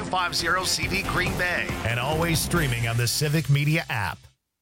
150 CD Green Bay. And always streaming on the Civic Media app.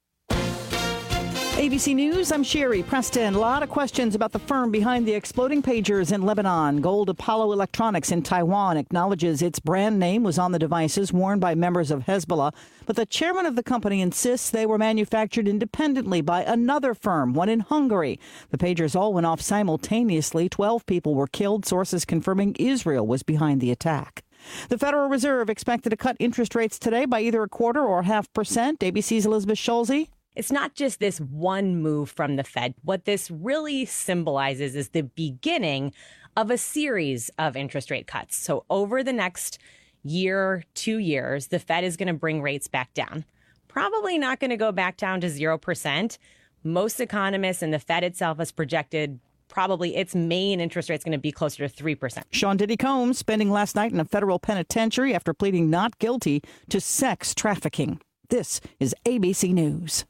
ABC News, I'm Sherry Preston. A lot of questions about the firm behind the exploding pagers in Lebanon. Gold Apollo Electronics in Taiwan acknowledges its brand name was on the devices worn by members of Hezbollah, but the chairman of the company insists they were manufactured independently by another firm, one in Hungary. The pagers all went off simultaneously. 12 people were killed, sources confirming Israel was behind the attack. The Federal Reserve expected to cut interest rates today by either 1/4 or 0.5%. ABC's Elizabeth Schulze. It's not just this one move from the Fed. What this really symbolizes is the beginning of a series of interest rate cuts. So over the next year, 2 years, the Fed is going to bring rates back down. Probably not going to go back down to 0%. Most economists and the Fed itself has projected probably its main interest rate is going to be closer to 3%. Sean Diddy Combs spending last night in a federal penitentiary after pleading not guilty to sex trafficking. This is ABC News.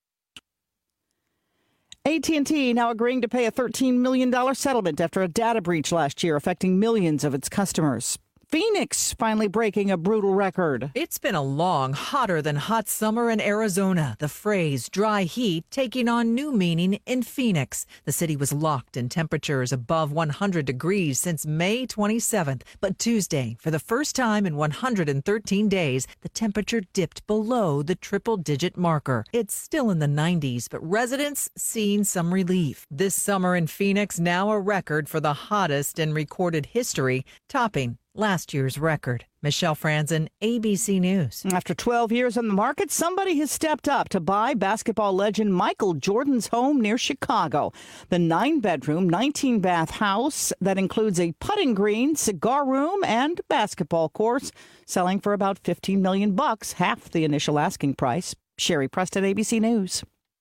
AT&T now agreeing to pay a $13 million settlement after a data breach last year affecting millions of its customers. Phoenix finally breaking a brutal record. It's been a long, hotter than hot summer in Arizona. The phrase dry heat taking on new meaning in Phoenix. The city was locked in temperatures above 100 degrees since May 27th. But Tuesday, for the first time in 113 days, the temperature dipped below the triple-digit marker. It's still in the 90s, but residents seeing some relief. This summer in Phoenix, now a record for the hottest in recorded history, topping last year's record. Michelle Franzen, ABC News. After 12 years on the market, somebody has stepped up to buy basketball legend Michael Jordan's home near Chicago. The 9-bedroom, 19-bath house that includes a putting green, cigar room, and basketball course, selling for about $15 million, half the initial asking price. Sherry Preston, ABC News.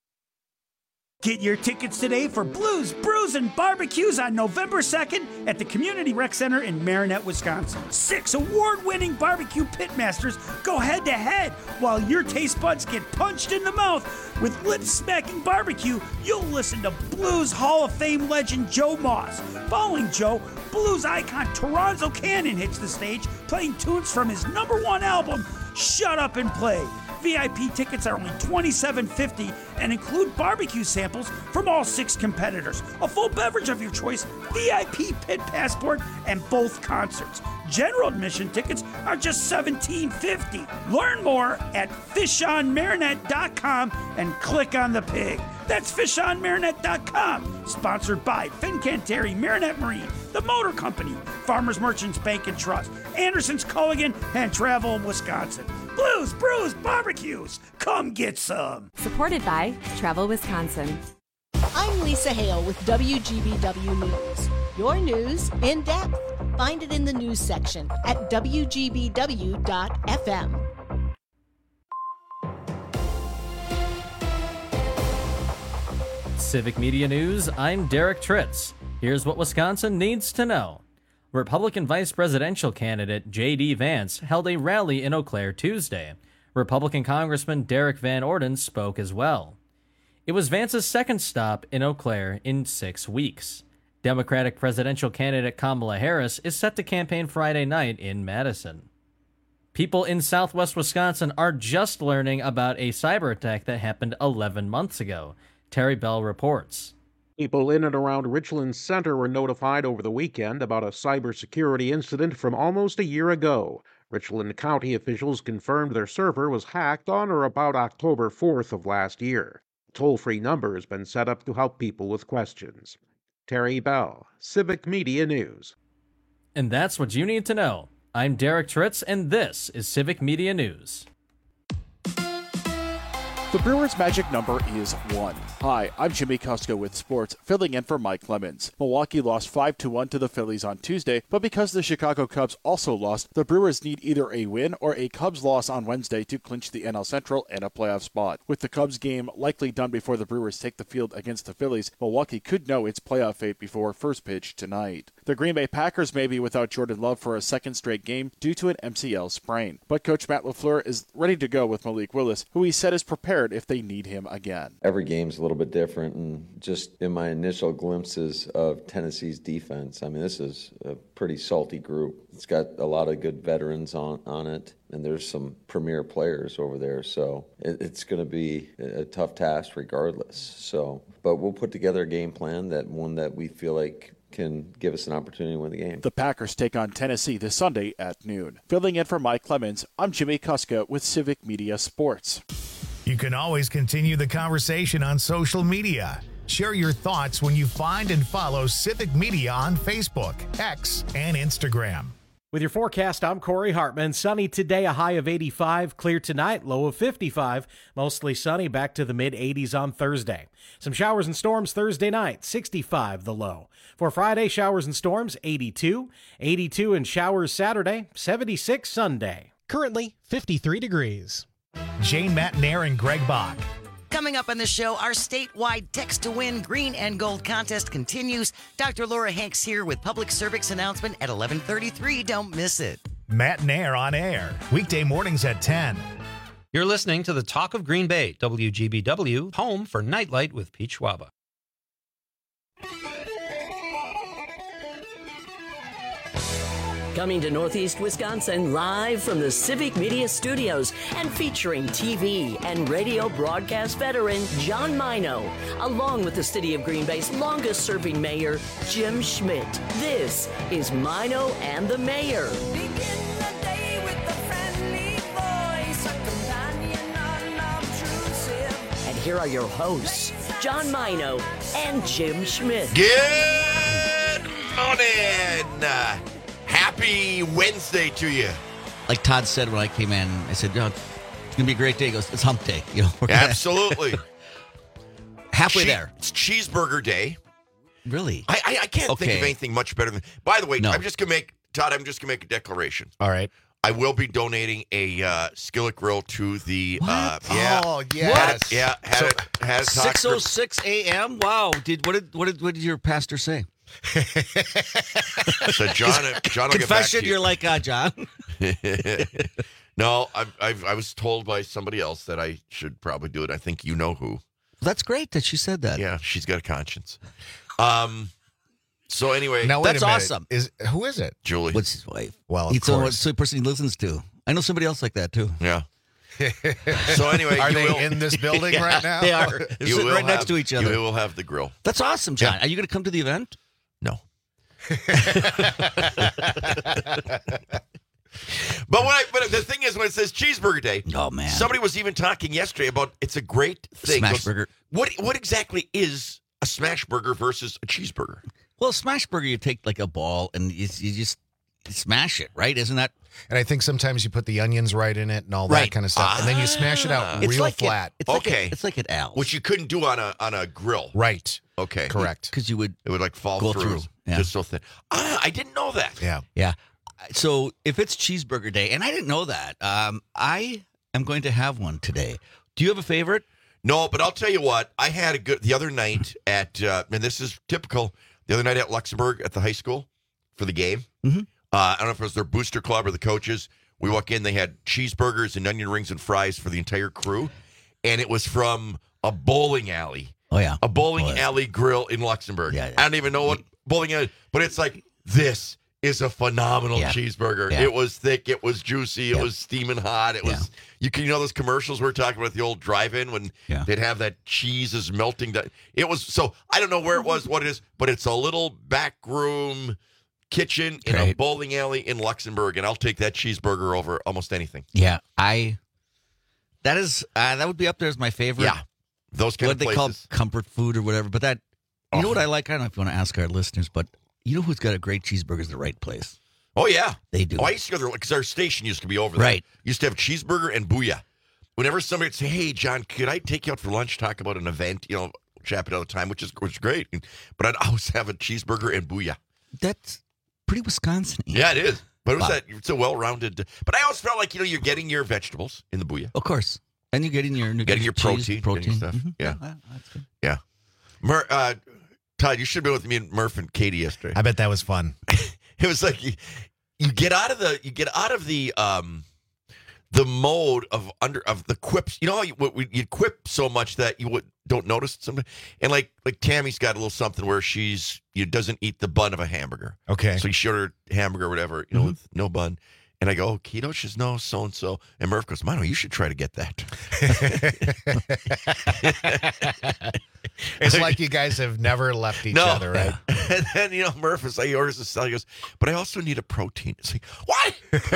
Get your tickets today for Blues, Brews, and Barbecues on November 2nd at the Community Rec Center in Marinette, Wisconsin. 6 award-winning barbecue pitmasters go head-to-head while your taste buds get punched in the mouth. With lip-smacking barbecue, you'll listen to Blues Hall of Fame legend Joe Moss. Following Joe, blues icon Toronzo Cannon hits the stage, playing tunes from his #1 album, Shut Up and Play. VIP tickets are only $27.50 and include barbecue samples from all 6 competitors, a full beverage of your choice, VIP pit passport, and both concerts. General admission tickets are just $17.50. Learn more at fishonmarinette.com and click on the pig. That's fishonmarinette.com. Sponsored by Fincantieri Marinette Marine, the Motor Company, Farmers Merchants Bank and Trust, Anderson's Culligan, and Travel Wisconsin. Blues, Brews, Barbecues. Come get some. Supported by Travel Wisconsin. I'm Lisa Hale with WGBW News. Your news in depth. Find it in the news section at WGBW.FM. Civic Media News, I'm Derek Tritz. Here's what Wisconsin needs to know. Republican vice presidential candidate J.D. Vance held a rally in Eau Claire Tuesday. Republican Congressman Derek Van Orden spoke as well. It was Vance's second stop in Eau Claire in 6 weeks. Democratic presidential candidate Kamala Harris is set to campaign Friday night in Madison. People in southwest Wisconsin are just learning about a cyber attack that happened 11 months ago. Terry Bell reports. People in and around Richland Center were notified over the weekend about a cybersecurity incident from almost a year ago. Richland County officials confirmed their server was hacked on or about October 4th of last year. A toll-free number has been set up to help people with questions. Terry Bell, Civic Media News. And that's what you need to know. I'm Derek Tritz, and this is Civic Media News. The Brewers' magic number is 1. Hi, I'm Jimmy Kusko with sports, filling in for Mike Clemens. Milwaukee lost 5-1 to the Phillies on Tuesday, but because the Chicago Cubs also lost, the Brewers need either a win or a Cubs loss on Wednesday to clinch the NL Central and a playoff spot. With the Cubs game likely done before the Brewers take the field against the Phillies, Milwaukee could know its playoff fate before first pitch tonight. The Green Bay Packers may be without Jordan Love for a second straight game due to an MCL sprain. But Coach Matt LaFleur is ready to go with Malik Willis, who he said is prepared if they need him again. Every game's a little bit different, and just in my initial glimpses of Tennessee's defense, I mean, this is a pretty salty group. It's got a lot of good veterans on it, and there's some premier players over there, so it's going to be a tough task regardless. So, but we'll put together a game plan, one that we feel like can give us an opportunity to win the game. The Packers take on Tennessee this Sunday at noon. Filling in for Mike Clemens, I'm Jimmy Kuska with Civic Media Sports. You can always continue the conversation on social media. Share your thoughts when you find and follow Civic Media on Facebook, X, and Instagram. With your forecast, I'm Corey Hartman. Sunny today, a high of 85. Clear tonight, low of 55. Mostly sunny, back to the mid-80s on Thursday. Some showers and storms Thursday night, 65 the low. For Friday, showers and storms, 82. 82 and showers Saturday, 76 Sunday. Currently, 53 degrees. Jane Matnair and Greg Bach. Coming up on the show, our statewide Text to Win Green and Gold contest continues. Dr. Laura Hanks here with public service announcement at 11:33. Don't miss it. Matnair on air, weekday mornings at 10. You're listening to the Talk of Green Bay, WGBW, home for Nightlight with Pete Schwaba. Coming to Northeast Wisconsin live from the Civic Media Studios and featuring TV and radio broadcast veteran John Mino, along with the City of Green Bay's longest-serving mayor, Jim Schmidt. This is Mino and the Mayor. And here are your hosts, John Mino and Jim Schmidt. Good morning. Happy Wednesday to you. Like Todd said when I came in, I said, it's going to be a great day. He goes, it's hump day. Absolutely. Halfway there. It's cheeseburger day. Really? I can't think of anything much better than... By the way, No. I'm just going to make a declaration. All right. I will be donating a skillet grill to the... yeah. Oh, yes. Had it 6:06 a.m.? Wow. What did your pastor say? So John will get back Confession, to you. you're like, John. No, I was told by somebody else that I should probably do it. I think you know who. That's great that she said that. Yeah, she's got a conscience. So anyway, now, that's awesome. Who is it? Julie. What's his wife? Well, of it's course. the person he listens to. I know somebody else like that too. Yeah. So anyway, are they in this building right now? They are. They're sitting right next to each other. You will have the grill. That's awesome, John. Yeah. Are you going to come to the event? No. But the thing is, when it says cheeseburger day, oh man, somebody was even talking yesterday about it's a great thing. Smash burger. What exactly is a smash burger versus a cheeseburger? Well, a smash burger, you take like a ball and you just smash it, right? Isn't that? And I think sometimes you put the onions right in it and all that kind of stuff, and then you smash it out real like flat. It's like at Al's, which you couldn't do on a grill, right? Okay, correct. Because it would like fall go through. Yeah. Just so thin. I didn't know that. Yeah. So if it's cheeseburger day, and I didn't know that, I am going to have one today. Do you have a favorite? No, but I'll tell you what. I had the other night at, and this is typical, the other night at Luxembourg at the high school for the game. Mm-hmm. I don't know if it was their booster club or the coaches. We walk in, they had cheeseburgers and onion rings and fries for the entire crew. And it was from a bowling alley. Oh, yeah. A bowling alley grill in Luxembourg. Yeah. I don't even know what bowling alley, but it's like, this is a phenomenal cheeseburger. Yeah. It was thick. It was juicy. It was steaming hot. It was, you know those commercials we were talking about, the old drive-in when they'd have that cheese is melting. It was, so I don't know where it was, what it is, but it's a little back room kitchen in a bowling alley in Luxembourg, and I'll take that cheeseburger over almost anything. Yeah, that would be up there as my favorite. Yeah, those kind of places. What they call comfort food or whatever. But that, you know what I like? I don't know if you want to ask our listeners, but you know who's got a great cheeseburger is the right place. Oh, yeah. They do. Oh, I used to go there because our station used to be over there. Right. Used to have cheeseburger and booyah. Whenever somebody would say, hey, John, could I take you out for lunch, talk about an event, chat it all the time, which is great. But I'd always have a cheeseburger and booyah. That's pretty Wisconsin. Yeah, it is. But it's a well-rounded. But I always felt like, you're getting your vegetables in the booyah. Of course. And you're getting your protein. Getting your stuff. Mm-hmm. Yeah. That's good. Yeah. Todd, you should have been with me and Murph and Katie yesterday. I bet that was fun. It was like you get out of the mode of the quips. You know how you quip so much that you don't notice something. And like Tammy's got a little something where she doesn't eat the bun of a hamburger. Okay. So you showed her hamburger or whatever, with no bun. And I go, oh, keto? She says, no, so-and-so. And Murph goes, Mano, you should try to get that. It's like you guys have never left each other, right? And then, Murph is like, he orders a salad. He goes, but I also need a protein. It's like, what?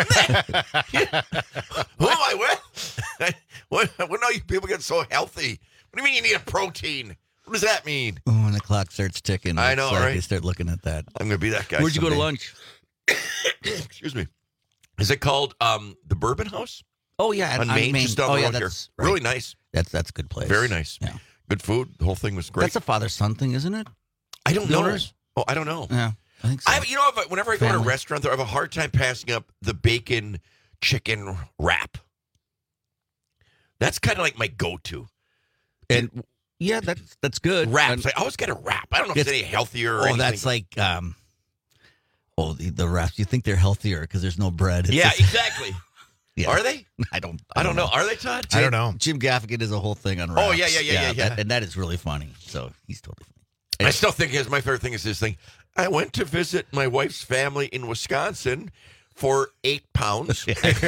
Who am I with? What? No, you people get so healthy. What do you mean you need a protein? What does that mean? Oh, when the clock starts ticking. I know, right? You start looking at that. I'm going to be that guy. Where'd you go to lunch? Excuse me. Is it called the Bourbon House? Oh, yeah. On Main, just down the road here. Right. Really nice. That's a good place. Very nice. Yeah. Good food. The whole thing was great. That's a father-son thing, isn't it? I don't know. Oh, I don't know. Yeah, I think so. Whenever I go to a restaurant, I have a hard time passing up the bacon chicken wrap. That's kind of like my go-to. And yeah, that's good. Wraps. I always get a wrap. I don't know if it's any healthier or anything. That's like the wraps. You think they're healthier because there's no bread. Exactly. Yeah. Are they? I don't know. Are they, Todd? I don't know. Jim Gaffigan does a whole thing on wraps. Oh, yeah. And that is really funny. So he's totally funny. I still think my favorite thing is this thing. I went to visit my wife's family in Wisconsin for 8 pounds.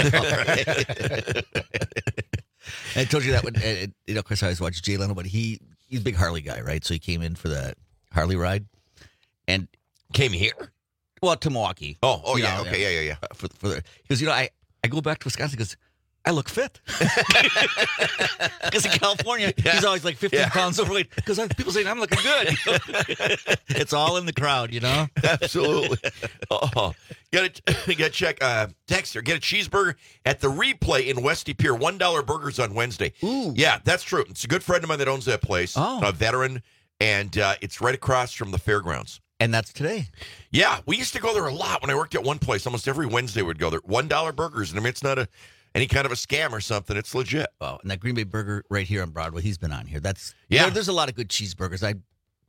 I told you that when, of course, I always watch Jay Leno, but he's a big Harley guy, right? So he came in for the Harley ride and came here. Well, to Milwaukee. Oh, yeah. Okay, yeah. For he goes, I go back to Wisconsin because I look fit. Because in California, he's always like 15 pounds overweight. Because people saying I'm looking good. It's all in the crowd, Absolutely. Got to check. Dexter, get a cheeseburger at the Replay in Westy Pier. $1 burgers on Wednesday. Ooh. Yeah, that's true. It's a good friend of mine that owns that place. Oh. A veteran, and it's right across from the fairgrounds. And that's today. Yeah, we used to go there a lot when I worked at one place. Almost every Wednesday we'd go there. $1 burgers. And I mean, it's not any kind of a scam or something. It's legit. Oh, and that Green Bay Burger right here on Broadway, he's been on here. That's there's a lot of good cheeseburgers. I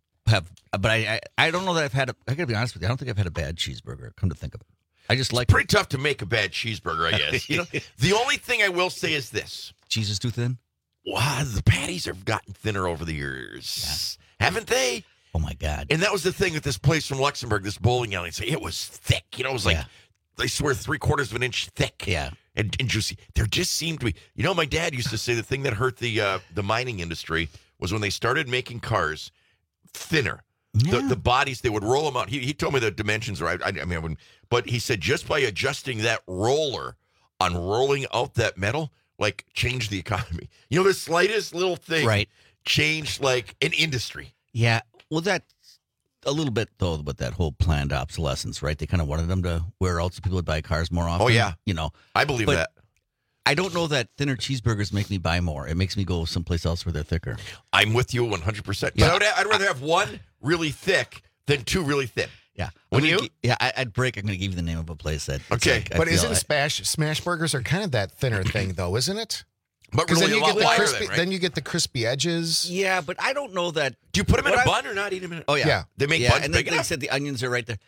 don't know that I've had I gotta be honest with you, I don't think I've had a bad cheeseburger, come to think of it. I just like pretty tough to make a bad cheeseburger, I guess. The only thing I will say is this. Cheese is too thin? Wow, the patties have gotten thinner over the years. Yeah. Haven't they? Oh, my God. And that was the thing with this place from Luxembourg, this bowling alley. It was thick. It was like, I swear, 3/4 of an inch thick. Yeah. And juicy. There just seemed to be, my dad used to say the thing that hurt the mining industry was when they started making cars thinner. Yeah. The bodies, they would roll them out. He told me the dimensions are right. I wouldn't, but he said just by adjusting that roller on rolling out that metal, like, changed the economy. The slightest little thing changed, like, an industry. Yeah. Well, that's a little bit, though, with that whole planned obsolescence, right? They kind of wanted them to wear out so people would buy cars more often. Oh, yeah. I believe but that. I don't know that thinner cheeseburgers make me buy more. It makes me go someplace else where they're thicker. I'm with you 100%. Yeah. I'd rather have one really thick than two really thin. Yeah. Wouldn't you? I'd break. I'm going to give you the name of a place that. Okay. But isn't smash burgers are kind of that thinner thing, though, isn't it? But really then you a lot get the wider crispy, right? then you get the crispy edges. Yeah, but I don't know that. Do you put them in a bun or not? Eat them in a... Oh, yeah. They make buns and big they said the onions are right there.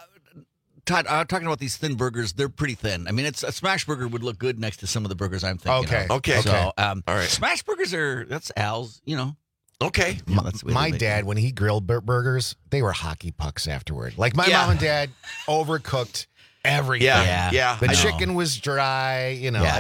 Todd, talking about these thin burgers, they're pretty thin. I mean, it's a smash burger would look good next to some of the burgers I'm thinking of. Okay. So, all right. Smash burgers that's Al's, Okay. My dad, when he grilled burgers, they were hockey pucks afterward. Like my mom and dad overcooked everything. Yeah. The chicken was dry,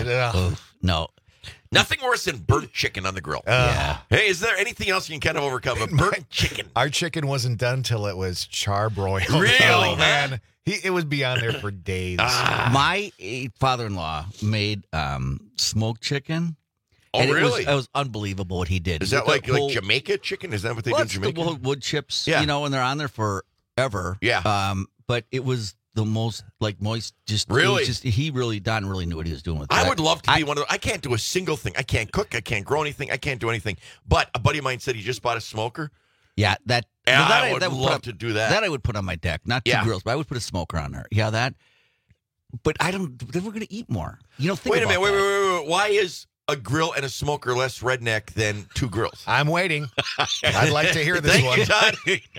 No. Nothing worse than burnt chicken on the grill. Hey, is there anything else you can kind of overcome? A burnt chicken. Our chicken wasn't done till it was charbroiled. Really? Oh, man. It would be on there for days. My father-in-law made smoked chicken. Oh, really? It was unbelievable what he did. Is that like Jamaica chicken? Is that what they do in Jamaica? The wood chips, and they're on there forever. Yeah. But it was the most moist. Really? Don really knew what he was doing with it. I would love to be one of those. I can't do a single thing. I can't cook. I can't grow anything. I can't do anything. But a buddy of mine said he just bought a smoker. Yeah, I would love to do that. That I would put on my deck. Not two grills, but I would put a smoker on there. Yeah, that. But I don't. Then we're going to eat more. Wait a minute. Wait. Why is a grill and a smoker less redneck than two grills? I'm waiting. I'd like to hear this Thank one. you, Todd.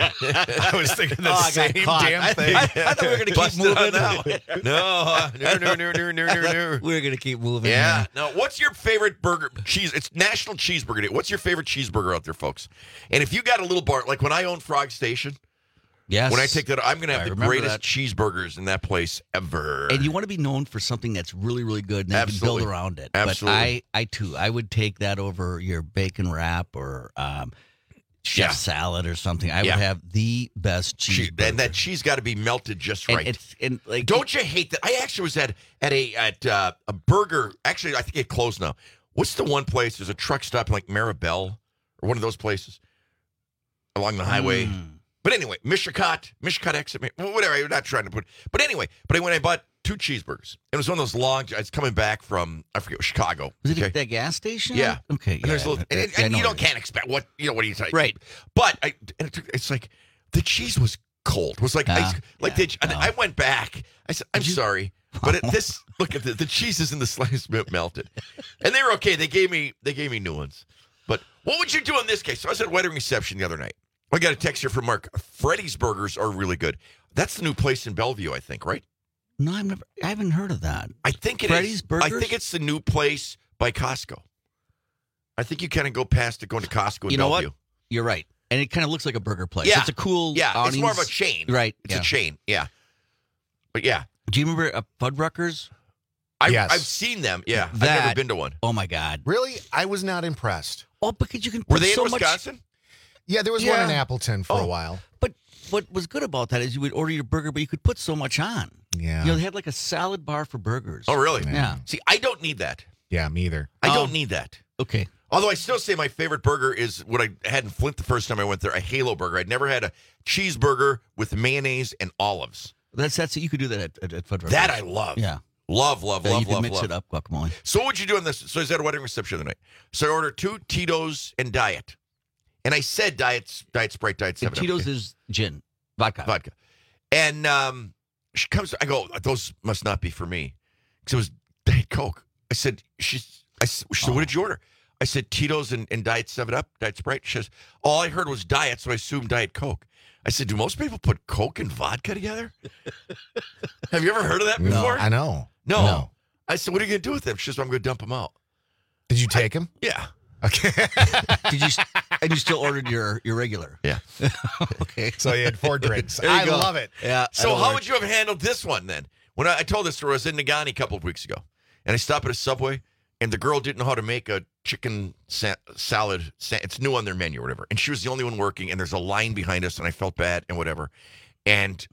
I was thinking the same damn thing. I thought we were going to keep moving. No. We're going to keep moving. Yeah. No. What's your favorite burger? Cheese. It's National Cheeseburger Day. What's your favorite cheeseburger out there, folks? And if you got a little bar, like when I own Frog Station, yes. When I take that, I'm going to have the greatest that. cheeseburgers in that place ever. And you want to be known for something that's really, really good, and then you can build around it. Absolutely. But I too, I would take that over your bacon wrap or chef salad or something. I would have the best cheeseburger. And that cheese got to be melted just right. And don't you hate that? I actually was at a burger. Actually, I think it closed now. What's the one place? There's a truck stop in like Maribel or one of those places along the highway. But anyway, Mishicot exit, whatever. I'm not trying to put. But anyway, I bought 2 cheeseburgers. It was one of those long. It's coming back from Chicago. Was it that gas station? Yeah. Okay. And there's and you can't expect what are you saying? Right. But it's like the cheese was cold. It was like ice. I went back. I said, I'm sorry, but look at the cheese is in the slice melted, and they were okay. They gave me new ones. But what would you do in this case? So I was at a wedding reception the other night. I got a text here from Mark. Freddy's Burgers are really good. That's the new place in Bellevue, I think, right? No, I haven't heard of that. I think it Freddy's is. Burgers? I think it's the new place by Costco. I think you kind of go past it going to Costco in You know Bellevue. what? You're right. And it kind of looks like a burger place. Yeah. It's a cool it's more of a chain. Right. It's a chain. Yeah. But yeah. Do you remember Fuddruckers? Yes. I've seen them. Yeah. I've never been to one. Oh, my God. Really? I was not impressed. Oh, because you can Were put they so in Wisconsin? Yeah, there was one in Appleton for a while. But what was good about that is you would order your burger, but you could put so much on. Yeah. They had like a salad bar for burgers. Oh, really? Yeah. See, I don't need that. Yeah, me either. I don't need that. Okay. Although I still say my favorite burger is what I had in Flint the first time I went there, a Halo burger. I'd never had a cheeseburger with mayonnaise and olives. That's it. You could do that at Fuddruckers. That I love. Yeah. Love, You can mix it up, guacamole. So what would you do on this? So I was at a wedding reception the other night. So I ordered 2 Tito's and Diet. And I said Diet Sprite, Diet 7. Tito's is gin. Vodka. And she comes, I go, those must not be for me. Because it was Diet Coke. I said, she said, what did you order? I said, Tito's and Diet 7-Up, Diet Sprite. She says, all I heard was Diet, so I assumed Diet Coke. I said, do most people put Coke and vodka together? Have you ever heard of that before? No, I know. No. I said, what are you going to do with them? She says, I'm going to dump them out. Did you take them? Yeah. Okay. And you still ordered your regular? Yeah. Okay. So you had 4 drinks. There you I go. love it. Yeah. So how would you have handled this one then? When I told this story, I was in Nagani a couple of weeks ago, and I stopped at a Subway, and the girl didn't know how to make a chicken salad. It's new on their menu or whatever, and she was the only one working, and there's a line behind us, and I felt bad and whatever. And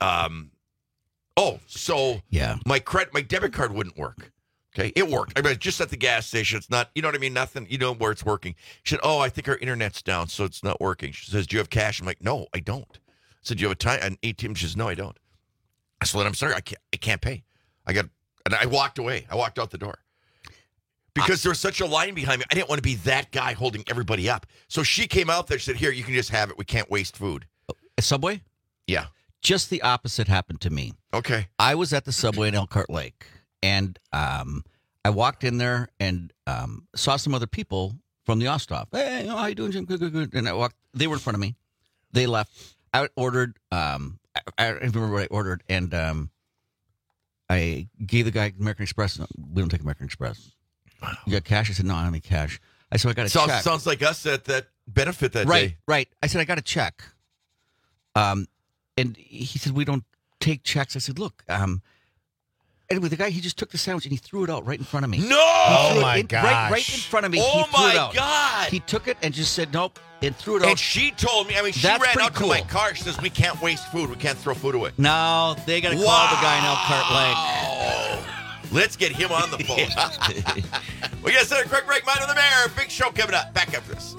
my debit card wouldn't work. Okay, it worked. I mean, just at the gas station. It's not, you know what I mean? Nothing, you know where it's working. She said, I think our internet's down, so it's not working. She says, do you have cash? I'm like, no, I don't. I said, do you have an ATM? She says, no, I don't. I said, I'm sorry, I can't pay. And I walked away. I walked out the door. Because there was such a line behind me. I didn't want to be that guy holding everybody up. So she came out there, she said, here, you can just have it. We can't waste food. A Subway? Yeah. Just the opposite happened to me. Okay. I was at the Subway in Elkhart Lake, and I walked in there and saw some other people from the Osthoff. Hey, how you doing, Jim? Good. And they were in front of me. They left. I ordered, I don't remember what I ordered, and I gave the guy American Express. We don't take American Express. Wow. You got cash? I said, no, I don't need cash. I said, I got a check. Sounds like us at that benefit that day. Right. I said, I got a check. And he said, we don't take checks. I said, look, anyway, the guy, he just took the sandwich and he threw it out right in front of me. No! Oh, my gosh. Right in front of me. Oh, he threw my it out. God. He took it and just said, nope, and threw it out. And she told me, she That's ran pretty out cool. to my car. She says, we can't waste food. We can't throw food away. No, they got to call the guy in Elkhart Lake. Let's get him on the phone. We got to set a quick break. Mind of the Mayor. Big show coming up. Back after this.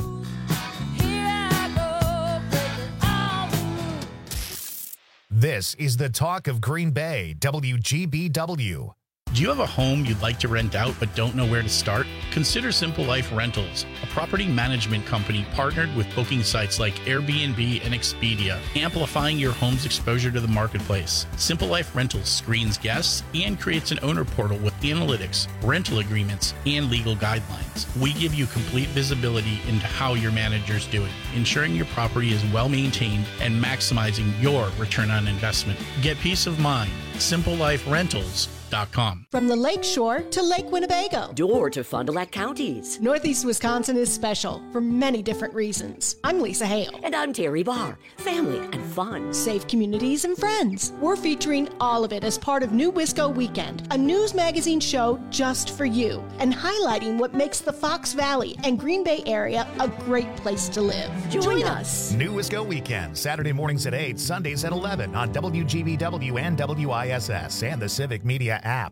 This is the talk of Green Bay, WGBW. Do you have a home you'd like to rent out but don't know where to start? Consider Simple Life Rentals, a property management company partnered with booking sites like Airbnb and Expedia, amplifying your home's exposure to the marketplace. Simple Life Rentals screens guests and creates an owner portal with analytics, rental agreements, and legal guidelines. We give you complete visibility into how your manager's doing, ensuring your property is well maintained and maximizing your return on investment. Get peace of mind. SimpleLifeRentals.com. From the Lake Shore to Lake Winnebago. Door to Fond du Lac counties. Northeast Wisconsin is special for many different reasons. I'm Lisa Hale. And I'm Terry Barr. Family and fun. Safe communities and friends. We're featuring all of it as part of New Wisco Weekend, a news magazine show just for you, and highlighting what makes the Fox Valley and Green Bay area a great place to live. Join us. New Wisco Weekend, Saturday mornings at 8, Sundays at 11 on WGBW and WISS and the Civic Media app.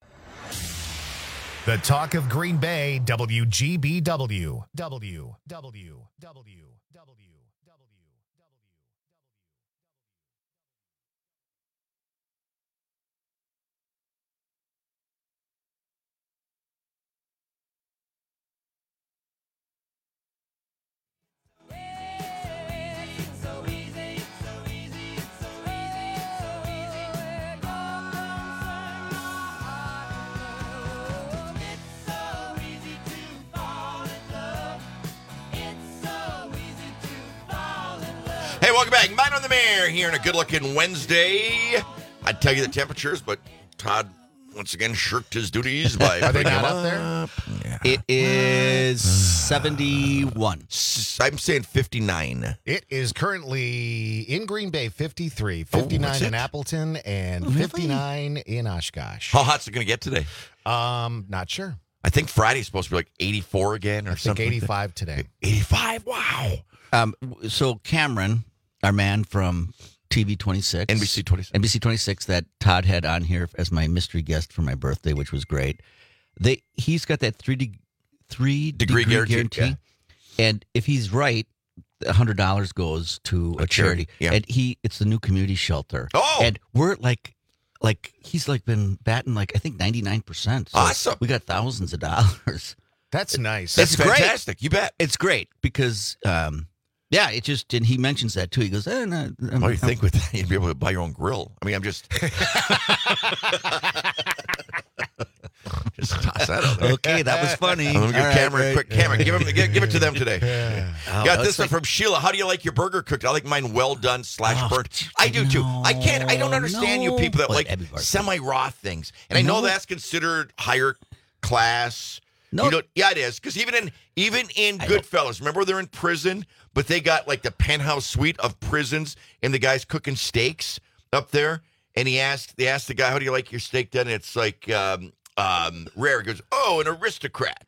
The talk of Green Bay, WGBW. Hey, welcome back. Mine on the Mayor here on a good-looking Wednesday. I'd tell you the temperatures, but Todd once again shirked his duties by Are they putting not them up there? Yeah. It is 71. I'm saying 59. It is currently in Green Bay, 53, 59 in Appleton, and 59 in Oshkosh. How hot's it going to get today? Not sure. I think Friday's supposed to be like 84 again or something. I think 85 today. 85? Wow. So Cameron, our man from TV 26. NBC 26 that Todd had on here as my mystery guest for my birthday, which was great. He's got that three degree guarantee. Yeah. And if he's right, $100 goes to a charity. Yeah. And it's the new community shelter. Oh! And we're like he's been batting I think 99%. So awesome. We got thousands of dollars. That's nice. That's great. Fantastic. You bet. It's great because yeah, it just, and he mentions that too. He goes, what do you think with that? You'd be able to buy your own grill. I mean, I'm just toss that out there. Okay, that was funny. I'm gonna give Cameron, give it to them today. Yeah. Got this one from Sheila. How do you like your burger cooked? I like mine well done / burnt. I do too. I don't understand you people that like semi-raw things. And I know that's considered higher class. No. Yeah, it is. Because even in Goodfellas, remember they're in prison, but they got like the penthouse suite of prisons, and the guy's cooking steaks up there. And they asked the guy, "How do you like your steak done?" And it's like rare. He goes, "Oh, an aristocrat."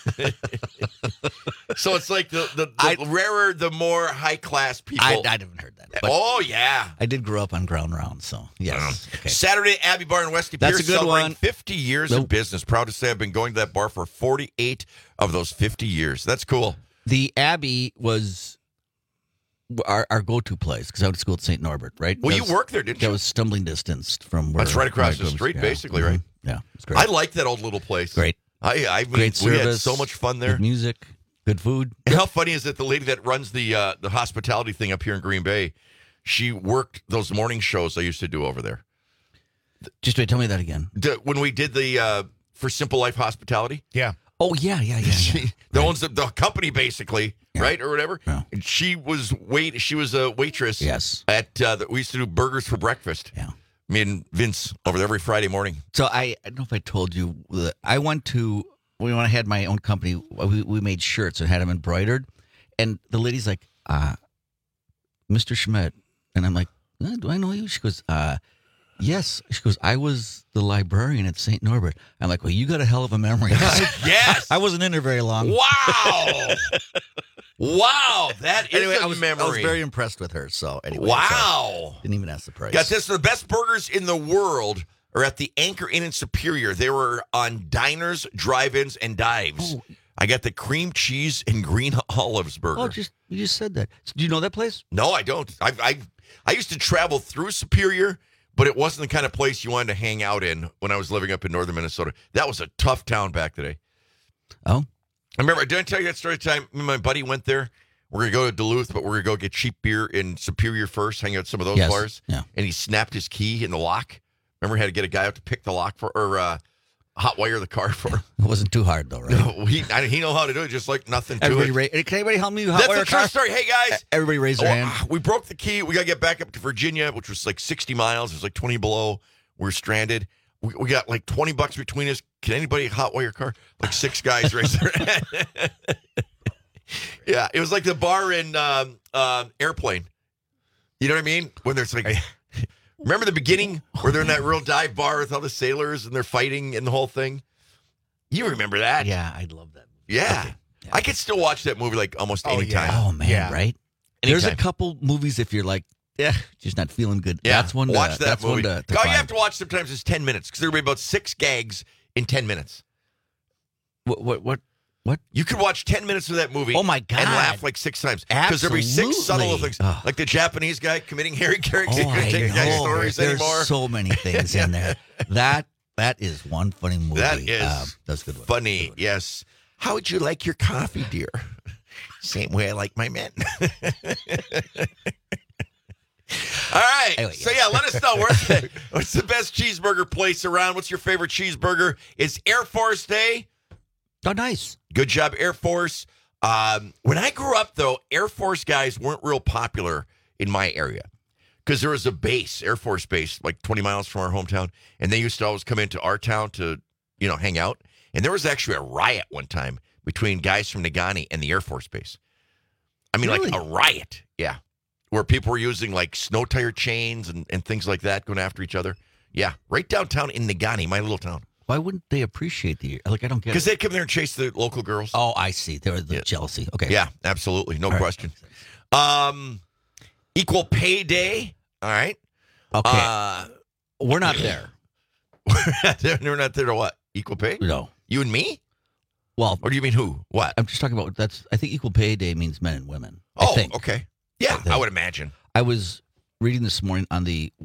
So it's like the rarer, the more high class people. I haven't heard that. Oh yeah, I did grow up on Ground Round, so yes. Okay. Saturday, Abbey Bar in Westy That's Pierce a good celebrating one. 50 years in business. Proud to say I've been going to that bar for 48 of those 50 years. That's cool. The Abbey was our go-to place because I went to school at St. Norbert, right? Well, you worked there, didn't you? That was stumbling distance from where. That's right across the street, basically, right? Yeah, it's great. I like that old little place. Great. I mean, great service. We had so much fun there. Good music, good food. And how funny is it? The lady that runs the hospitality thing up here in Green Bay, she worked those morning shows I used to do over there. Just wait, tell me that again. When we did the for Simple Life Hospitality. Yeah. Oh yeah. She owns the company basically, right, or whatever. Yeah. And she was a waitress. Yes. At we used to do burgers for breakfast. Yeah. Me and Vince over there every Friday morning. So I don't know if I told you, I went to when I had my own company. We made shirts and had them embroidered, and the lady's like, "Mr. Schmidt," and I'm like, "Do I know you?" She goes, "Yes." She goes, "I was the librarian at St. Norbert." I'm like, "Well, you got a hell of a memory." Yes. I wasn't in there very long. Wow. Wow, that is anyway, a memory. I was very impressed with her. So anyway, wow. Didn't even ask the price. Got this. The best burgers in the world are at the Anchor Inn in Superior. They were on diners, drive-ins, and dives. Oh. I got the cream cheese and green olives burger. Oh, you just said that. So, do you know that place? No, I don't. I used to travel through Superior, but it wasn't the kind of place you wanted to hang out in when I was living up in northern Minnesota. That was a tough town back today. Oh? I remember, did I tell you that story time? Me and my buddy went there. We're going to go to Duluth, but we're going to go get cheap beer in Superior first, hang out at some of those bars. Yeah. And he snapped his key in the lock. Remember, he had to get a guy out to pick the lock for, or hot wire the car for him. It wasn't too hard, though, right? No, he know how to do it, just like nothing to it. Can anybody help me hot That's wire a true story. Hey, guys. Everybody raise their hand. We broke the key. We got to get back up to Virginia, which was like 60 miles. It was like 20 below. We're stranded. We got like $20 between us. Can anybody hot wire your car? Like 6 guys raised their hand. Yeah, it was like the bar in Airplane. You know what I mean? When there's like, remember the beginning where they're in that real dive bar with all the sailors and they're fighting and the whole thing? You remember that? Yeah, I love that. Yeah. Okay. Yeah. I could still watch that movie like almost any time. Oh, man, right? Anytime. There's a couple movies if you're like, just not feeling good. Yeah, That's one to watch that that's movie. One to All find. you have to watch sometimes is 10 minutes because there'll be about 6 gags in 10 minutes. What? You could watch 10 minutes of that movie. Oh, my God. And laugh like 6 times. Because there'll be 6 subtle things. Like the Japanese guy committing Harry Carey. Taking guy's stories There's anymore. so many things in there. That is one funny movie. That is that's good one. funny, yes. How would you like your coffee, dear? Same way I like my men. All right. Anyway, so, let us know. What's the best cheeseburger place around? What's your favorite cheeseburger? It's Air Force Day. Oh, nice. Good job, Air Force. When I grew up, though, Air Force guys weren't real popular in my area because there was a base, Air Force base, like 20 miles from our hometown, and they used to always come into our town to, hang out. And there was actually a riot one time between guys from Negaunee and the Air Force base. I mean, Really? like a riot, yeah, where people were using like snow tire chains and things like that, going after each other. Yeah, right downtown in Negaunee, my little town. Why wouldn't they appreciate I don't get it. Because they'd come there and chase the local girls. Oh, I see. There was the jealousy. Okay. Yeah, absolutely. No All right. question. Equal pay day. All right. Okay. We're not there. We're not there to what? Equal pay? No. You and me? Well, or do you mean who? What? I'm just talking about I think equal pay day means men and women. Oh, I think. okay. Yeah, I would imagine. I was reading this morning on the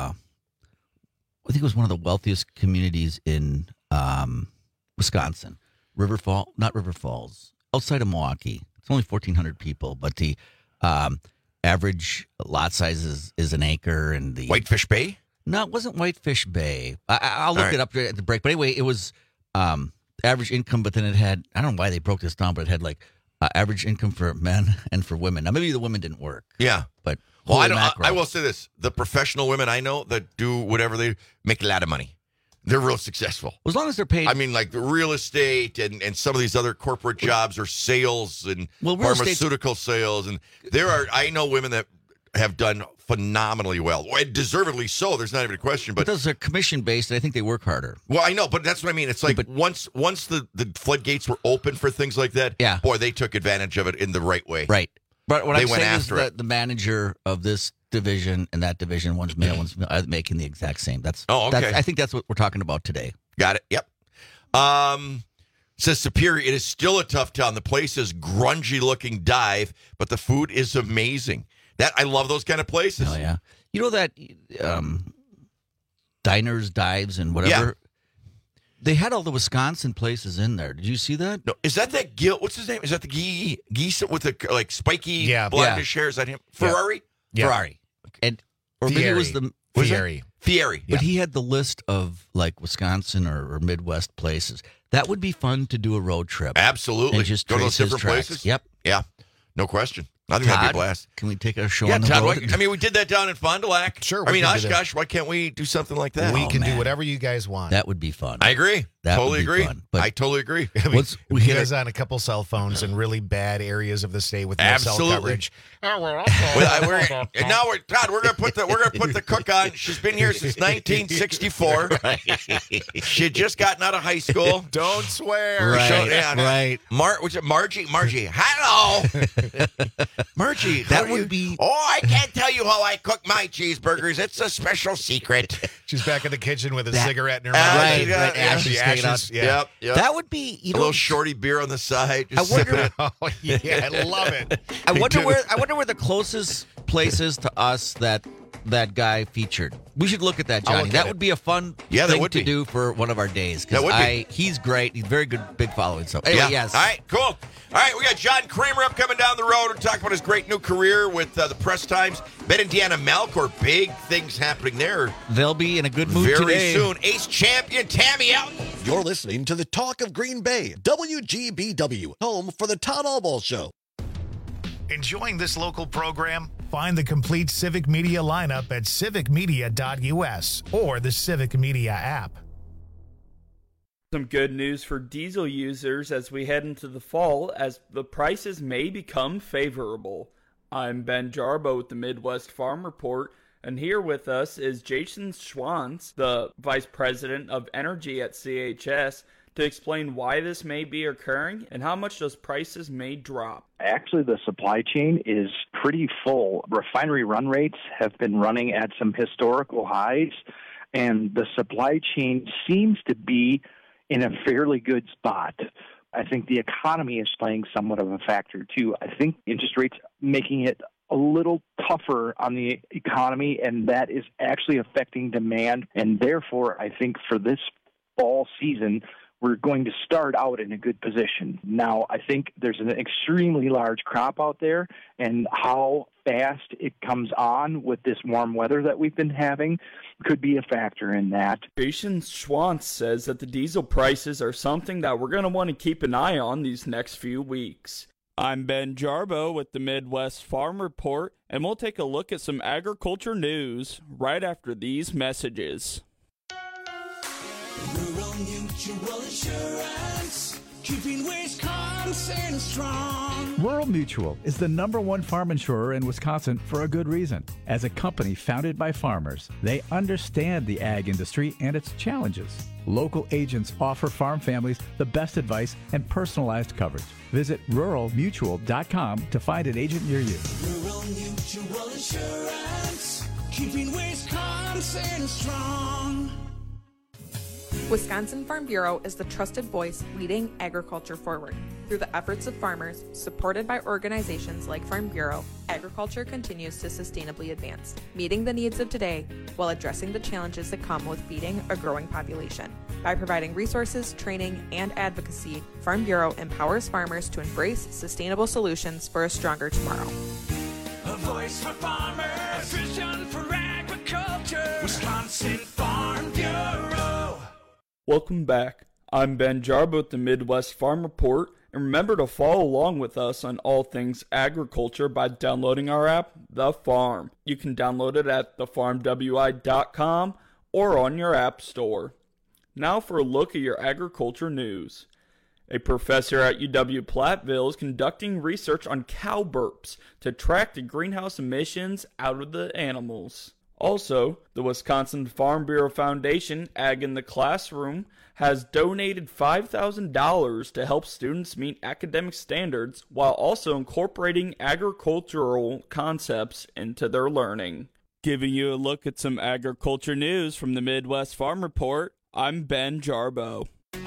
I think it was one of the wealthiest communities in Wisconsin, not River Falls, outside of Milwaukee. It's only 1,400 people, but the average lot size is an acre. And the Whitefish Bay? No, it wasn't Whitefish Bay. I'll look it up at the break. But anyway, it was average income, but then it had, I don't know why they broke this down, but it had like average income for men and for women. Now, maybe the women didn't work. Yeah. But well, I will say this. The professional women I know that do whatever they make a lot of money. They're real successful. As long as they're paid. I mean, like the real estate and some of these other corporate jobs or sales and pharmaceutical sales. And I know women that have done phenomenally well. Deservedly so. There's not even a question. But those are commission based, and I think they work harder. Well, I know, but that's what I mean. It's like once the floodgates were open for things like that, boy, they took advantage of it in the right way. Right. But what they I'm went saying after is that the manager of this division and that division, one's male, one's making the exact same. Okay. I think that's what we're talking about today. Got it. Yep. Says Superior, it is still a tough town. The place is grungy looking dive, but the food is amazing. I love those kind of places. Oh, yeah. You know that diners, dives, and whatever? Yeah. They had all the Wisconsin places in there. Did you see that? No. Is that Gil? What's his name? Is that the geese with the like spiky blondish hair? Is that him? Ferrari? Yeah. Ferrari. Or maybe it was the Fieri. Fieri. But he had the list of like Wisconsin or Midwest places. That would be fun to do a road trip. Absolutely. And just go to trace those his different tracks. places. Yep. Yeah. No question. I think that'd be a blast. Can we take a show Yeah, on the Todd, road? I mean, we did that down in Fond du Lac. Sure. I mean, can do that. Oshkosh, why can't we do something like that? We can do whatever you guys want. That would be fun. I agree. That totally would be agree. fun. But I totally agree. We get us on a couple cell phones in really bad areas of the state with no cell coverage. Todd, we're gonna put the cook on. She's been here since 1964. She just gotten out of high school. Don't swear. Right. Margie. Hello, Margie. That would be. Oh, I can't tell you how I cook my cheeseburgers. It's a special secret. She's back in the kitchen with a cigarette in her mouth. Right. Ashes hanging out. Yeah. Yep. That would be a little shorty beer on the side. I wonder. Oh, yeah, I love it. I wonder where the closest place is to us that that guy featured. We should look at that, Johnny. That would be a fun thing to do for one of our days. That would be. He's great. He's very good, big following. So, anyway, yes. All right, cool. All right, we got John Kramer up coming down the road. We're talking about his great new career with the Press Times. Ben and Deanna Malcor, big things happening there. They'll be in a good mood very today. soon. Ace champion Tammy Elton. You're listening to the Talk of Green Bay, WGBW, home for the Todd Allball Show. Enjoying this local program? Find the complete Civic Media lineup at civicmedia.us or the Civic Media app. Some good news for diesel users as we head into the fall, as the prices may become favorable. I'm Ben Jarbo with the Midwest Farm Report, and here with us is Jason Schwantz, the Vice President of Energy at CHS, to explain why this may be occurring and how much those prices may drop. Actually, the supply chain is pretty full. Refinery run rates have been running at some historical highs, and the supply chain seems to be in a fairly good spot. I think the economy is playing somewhat of a factor, too. I think interest rates making it a little tougher on the economy, and that is actually affecting demand. And therefore, I think for this fall season, we're going to start out in a good position. Now, I think there's an extremely large crop out there, and how fast it comes on with this warm weather that we've been having could be a factor in that. Jason Schwantz says that the diesel prices are something that we're going to want to keep an eye on these next few weeks. I'm Ben Jarbo with the Midwest Farm Report, and we'll take a look at some agriculture news right after these messages. Rural Mutual Insurance, keeping Wisconsin strong. Rural Mutual is the #1 farm insurer in Wisconsin for a good reason. As a company founded by farmers, they understand the ag industry and its challenges. Local agents offer farm families the best advice and personalized coverage. Visit ruralmutual.com to find an agent near you. Rural Mutual Insurance, keeping Wisconsin strong. Wisconsin Farm Bureau is the trusted voice leading agriculture forward. Through the efforts of farmers, supported by organizations like Farm Bureau, agriculture continues to sustainably advance, meeting the needs of today while addressing the challenges that come with feeding a growing population. By providing resources, training, and advocacy, Farm Bureau empowers farmers to embrace sustainable solutions for a stronger tomorrow. A voice for farmers, a vision for agriculture, Wisconsin Farm Bureau. Welcome back. I'm Ben Jarbo with the Midwest Farm Report, and remember to follow along with us on all things agriculture by downloading our app, The Farm. You can download it at thefarmwi.com or on your app store. Now for a look at your agriculture news. A professor at UW-Platteville is conducting research on cow burps to track the greenhouse emissions out of the animals. Also, the Wisconsin Farm Bureau Foundation, Ag in the Classroom, has donated $5,000 to help students meet academic standards while also incorporating agricultural concepts into their learning. Giving you a look at some agriculture news from the Midwest Farm Report, I'm Ben Jarbo.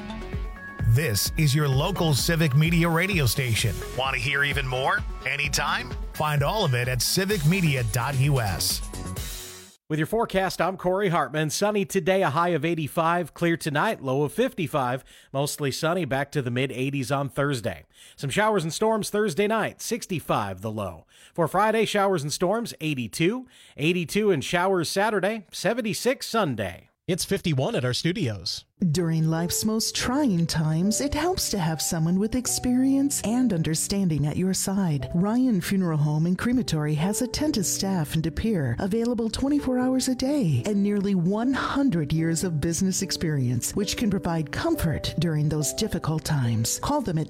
This is your local Civic Media radio station. Want to hear even more? Anytime? Find all of it at civicmedia.us. With your forecast, I'm Corey Hartman. Sunny today, a high of 85. Clear tonight, low of 55. Mostly sunny, back to the mid-80s on Thursday. Some showers and storms Thursday night, 65 the low. For Friday, showers and storms, 82. 82 and showers Saturday, 76 Sunday. It's 51 at our studios. During life's most trying times, it helps to have someone with experience and understanding at your side. Ryan Funeral Home and Crematory has attentive staff in De Pere, available 24 hours a day, and nearly 100 years of business experience, which can provide comfort during those difficult times. Call them at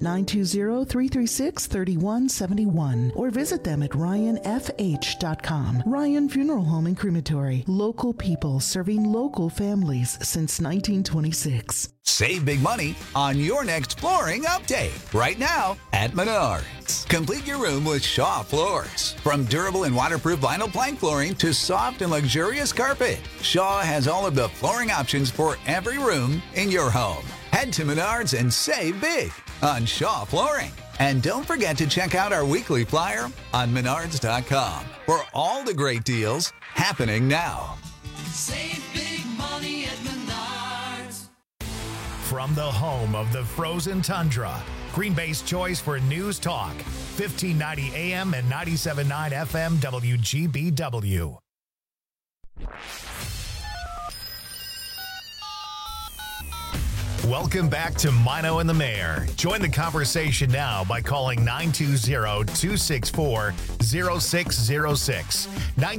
920-336-3171 or visit them at ryanfh.com. Ryan Funeral Home and Crematory, local people serving local families since 1926. Save big money on your next flooring update right now at Menards. Complete your room with Shaw floors. From durable and waterproof vinyl plank flooring to soft and luxurious carpet, Shaw has all of the flooring options for every room in your home. Head to Menards and save big on Shaw flooring. And don't forget to check out our weekly flyer on Menards.com for all the great deals happening now. Save big money at Menards. From the home of the frozen tundra, Green Bay's choice for news talk, 1590 AM and 97.9 FM WGBW. Welcome back to Mino and the Mayor. Join the conversation now by calling 920-264-0606.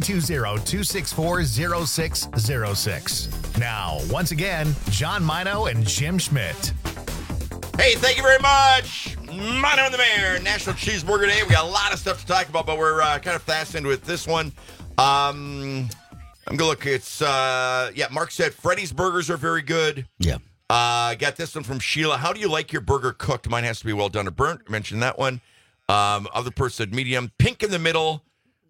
920-264-0606. Now, once again, John Mino and Jim Schmidt. Hey, thank you very much. Mino and the Mayor, National Cheeseburger Day. We got a lot of stuff to talk about, but we're kind of fastened with this one. I'm going to look. It's, Mark said Freddy's burgers are very good. Yeah. Got this one from Sheila. How do you like your burger cooked? Mine has to be well done or burnt. I mentioned that one. Other person said medium. Pink in the middle.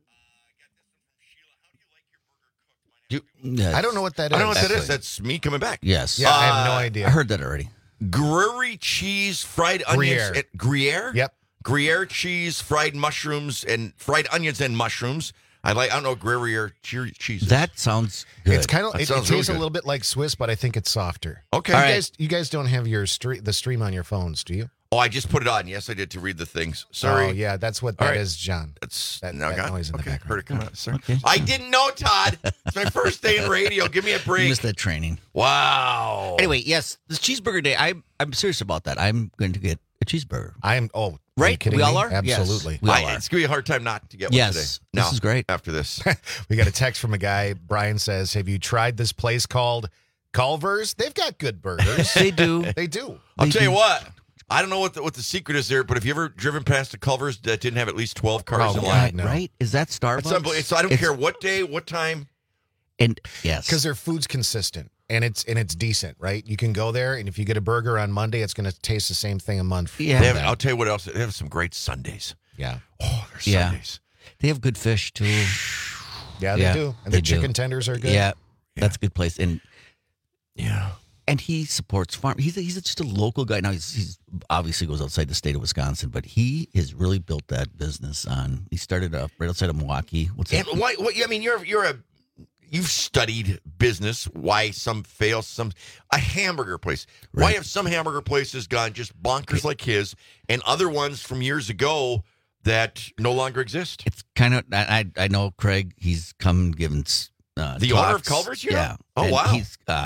I don't know what that is. I don't know what that is. That's me coming back. Yes. Yeah, I have no idea. I heard that already. Gruyere cheese, fried onions. Gruyere? Yep. Gruyere cheese, fried mushrooms, and fried onions and mushrooms. I don't know Gruyere cheese. That sounds good. It's kind of, it tastes really a little bit like Swiss, but I think it's softer. Okay. You guys don't have your the stream on your phones, do you? Oh, I just put it on. Yes, I did to read the things. Sorry. Oh, yeah, that's what that is, John. That's that noise in the background. Heard it come out. Sorry. Okay. I didn't know, Todd. It's my first day in radio. Give me a break. You missed that training. Wow. Anyway, yes, this cheeseburger day, I'm serious about that. I'm going to get a cheeseburger. Right? Are you kidding we all me? are? Absolutely. Yes, we all are. It's going to be a hard time not to get one today. Yes, this is great. After this. We got a text from a guy. Brian says, have you tried this place called Culver's? They've got good burgers. They do. They do. I'll tell you what. I don't know what the secret is there, but have you ever driven past a Culver's that didn't have at least 12 cars in line? No. Right? Is that Starbucks? So I don't care what day, what time. And yes, because their food's consistent and it's decent, right? You can go there, and if you get a burger on Monday, it's going to taste the same thing a month. Yeah, I'll tell you what else. They have some great Sundays. Yeah. Oh, there's Sundays. They have good fish too. Yeah, they do. And the chicken tenders are good. Yeah, that's a good place. And yeah. And he supports farm. He's just a local guy. Now he's obviously goes outside the state of Wisconsin, but he has really built that business on. He started up right outside of Milwaukee. What's that? And why? I mean, you've studied business. Why some fail? A hamburger place. Right. Why have some hamburger places gone just bonkers like his, and other ones from years ago that no longer exist? It's kind of. I know Craig. He's come giving the talks. owner of Culver's. Yeah. Oh and wow.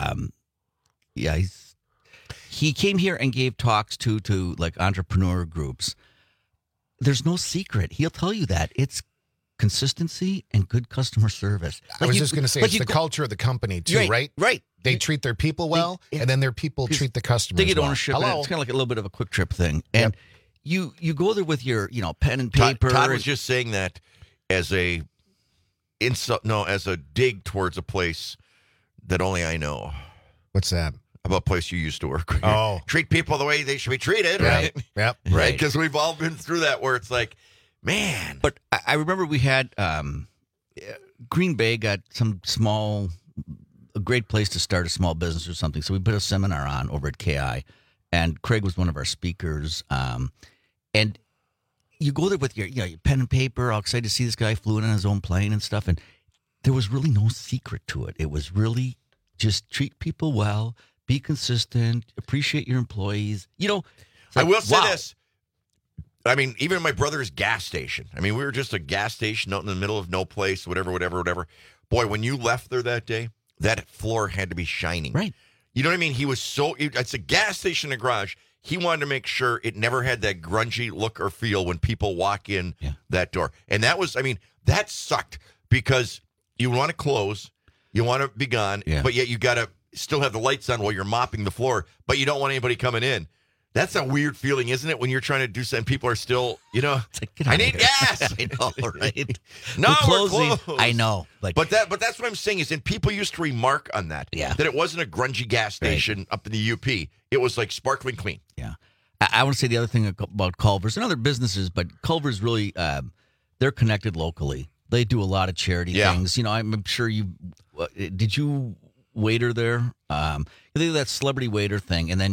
He came here and gave talks to like entrepreneur groups. There's no secret. He'll tell you that it's consistency and good customer service. I was just going to say, it's the culture of the company too, right? Right. They treat their people well, and then their people treat the customers They get well. ownership. And it's kind of like a little bit of a quick trip thing. And you go there with your pen and paper. Todd was just saying that as a dig towards a place that only I know. What's that? About a place you used to work. Oh. Treat people the way they should be treated, right? Yep. Right, because we've all been through that where it's like, man. But I remember we had Green Bay got a great place to start a small business or something. So we put a seminar on over at KI, and Craig was one of our speakers. And you go there with your pen and paper, all excited to see this guy flew in on his own plane and stuff. And there was really no secret to it. It was really just treat people well, be consistent, appreciate your employees. I will say this. I mean, even my brother's gas station. I mean, we were just a gas station out in the middle of no place, whatever. Boy, when you left there that day, that floor had to be shining. Right. You know what I mean? He was it's a gas station in a garage. He wanted to make sure it never had that grungy look or feel when people walk in that door. And that sucked because you want to close, you want to be gone, but yet you got to still have the lights on while you're mopping the floor, but you don't want anybody coming in. That's a weird feeling, isn't it? When you're trying to do something, people are still, I need gas. I know, right? No, we're closed. I know. But that's what I'm saying is, and people used to remark on that. Yeah. That it wasn't a grungy gas station up in the UP. It was like sparkling clean. Yeah. I want to say the other thing about Culver's and other businesses, but Culver's really, they're connected locally. They do a lot of charity things. I'm sure did you waiter there? They do that celebrity waiter thing, and then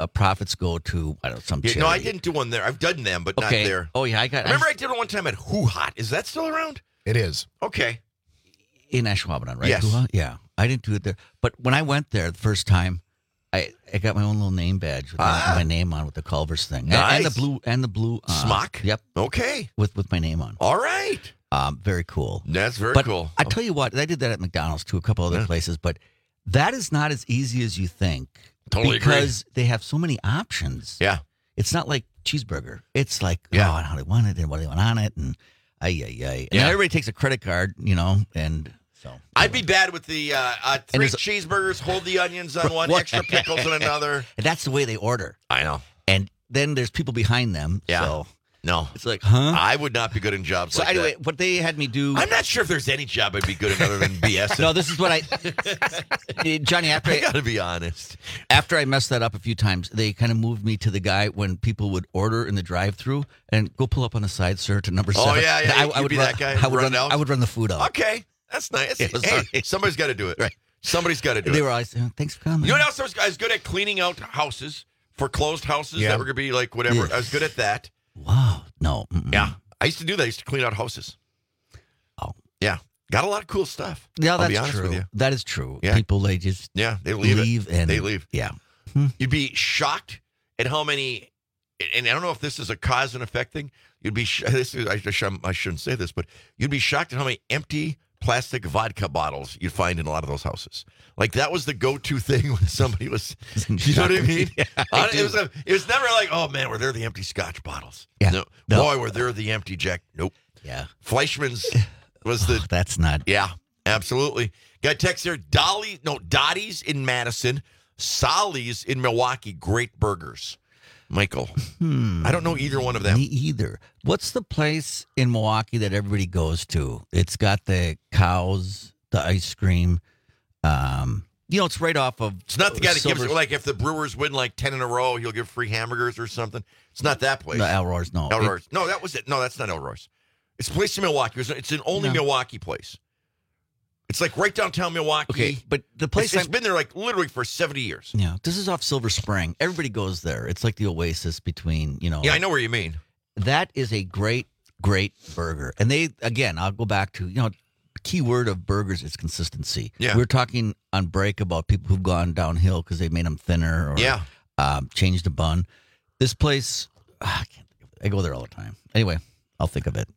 profits go to some charity. No, I didn't do one there. I've done them, but not there. Oh yeah, I remember I did it one time at Hoo Hot. Is that still around? It is. Okay. In Ashwaubenon, right? Yes. Hoo-ha? Yeah, I didn't do it there. But when I went there the first time, I got my own little name badge with my name on with the Culver's thing, Nice. and the blue smock. Yep. Okay. With my name on. All right. Very cool. That's very but cool. I tell you what, I did that at McDonald's too, a couple other places, but that is not as easy as you think. Totally because they have so many options. Yeah. It's not like cheeseburger. It's like, and how they want it and what they want on it, and And everybody takes a credit card, and so. I'd be bad with the 3 cheeseburgers, hold the onions on one, extra pickles on another. And that's the way they order. I know. And then there's people behind them. Yeah. So. No. It's like, huh? I would not be good in jobs like anyway, that. what they had me do. I'm not sure if there's any job I'd be good in other than BS. No, this is what Johnny, after I got to be honest. After I messed that up a few times, they kind of moved me to the guy when people would order in the drive-thru and go pull up on the side, sir, to number 7. Oh, yeah. I would be run, that guy. I would run the food out. Okay. That's nice. Yeah, hey, somebody's got to do it. Right. Somebody's got to do it. They were always, thanks for coming. You know what else I was good at? Cleaning out houses for closed houses that were going to be like whatever. Yeah. I was good at that. Wow. No. Mm-mm. Yeah. I used to do that. I used to clean out houses. Oh. Yeah. Got a lot of cool stuff. Yeah, I'll be that's honest true. with you. That is true. Yeah. People, they just they leave and they leave. Yeah. You'd be shocked at how many, and I don't know if this is a cause and effect thing. You'd be, I shouldn't say this, but you'd be shocked at how many empty plastic vodka bottles you'd find in a lot of those houses. Like that was the go-to thing when somebody was, you know what I mean? It was never like, oh man, were there the empty Scotch bottles? Yeah. No. Boy, were there the empty Jack? Nope. Yeah. Fleischmann's was the. That's not. Yeah, absolutely. Got a text here. Dottie's in Madison, Solly's in Milwaukee. Great burgers. Michael, I don't know either one of them. Me either. What's the place in Milwaukee that everybody goes to? It's got the cows, the ice cream. It's right off of. It's not the guy that gives Silver- it, like if the Brewers win like 10 in a row, he'll give free hamburgers or something. It's not that place. No, Elroy's, no. Elroy's. No, that was it. No, that's not Elroy's. It's a place in Milwaukee. It's an only Milwaukee place. It's like right downtown Milwaukee. Okay, but the place it's been there like literally for 70 years. Yeah, this is off Silver Spring. Everybody goes there. It's like the oasis between, Yeah, I know where you mean. That is a great, great burger. And I'll go back to, the key word of burgers is consistency. Yeah. We were talking on break about people who've gone downhill because they made them thinner or changed the bun. This place, I go there all the time. Anyway, I'll think of it.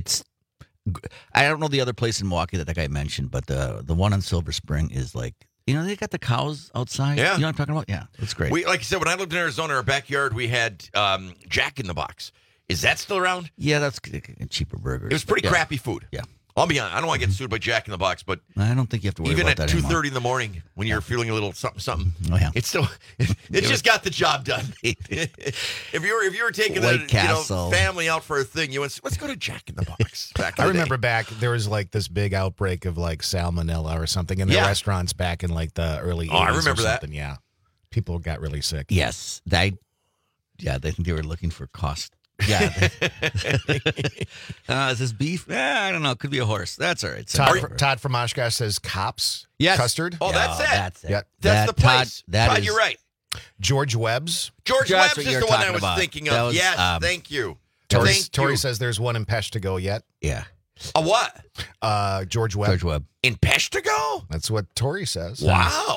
I don't know the other place in Milwaukee that guy mentioned, but the one on Silver Spring is like, they got the cows outside. Yeah. You know what I'm talking about? Yeah, it's great. Like I said, when I lived in Arizona, our backyard, we had Jack in the Box. Is that still around? Yeah, that's cheaper burgers. It was pretty crappy food. Yeah. I'll be honest. I don't want to get sued by Jack in the Box, but I don't think you have to worry even about at that 2:30 in the morning when you're feeling a little something. Oh yeah, it's still it just got the job done. if you were taking White Castle family out for a thing, you went, let's go to Jack in the Box. I remember back there was like this big outbreak of like salmonella or something in the restaurants back in like the early 80s. I remember or that. something. Yeah, people got really sick. Yes, they think they were looking for cost. Yeah. Is this beef? I don't know. It could be a horse. That's all right. Todd from Oshkosh says Cops. Yes. Custard. Oh, that's it. That's it. Yep. That's the place. Todd, you're right. George Webb's. George That's Webb's what is you're the one I talking was about. thinking That of. was, Yes, thank you. Tori says there's one in Peshtigo yet. Yeah. A what? George Webb. George Webb. In Peshtigo? That's what Tori says. Wow.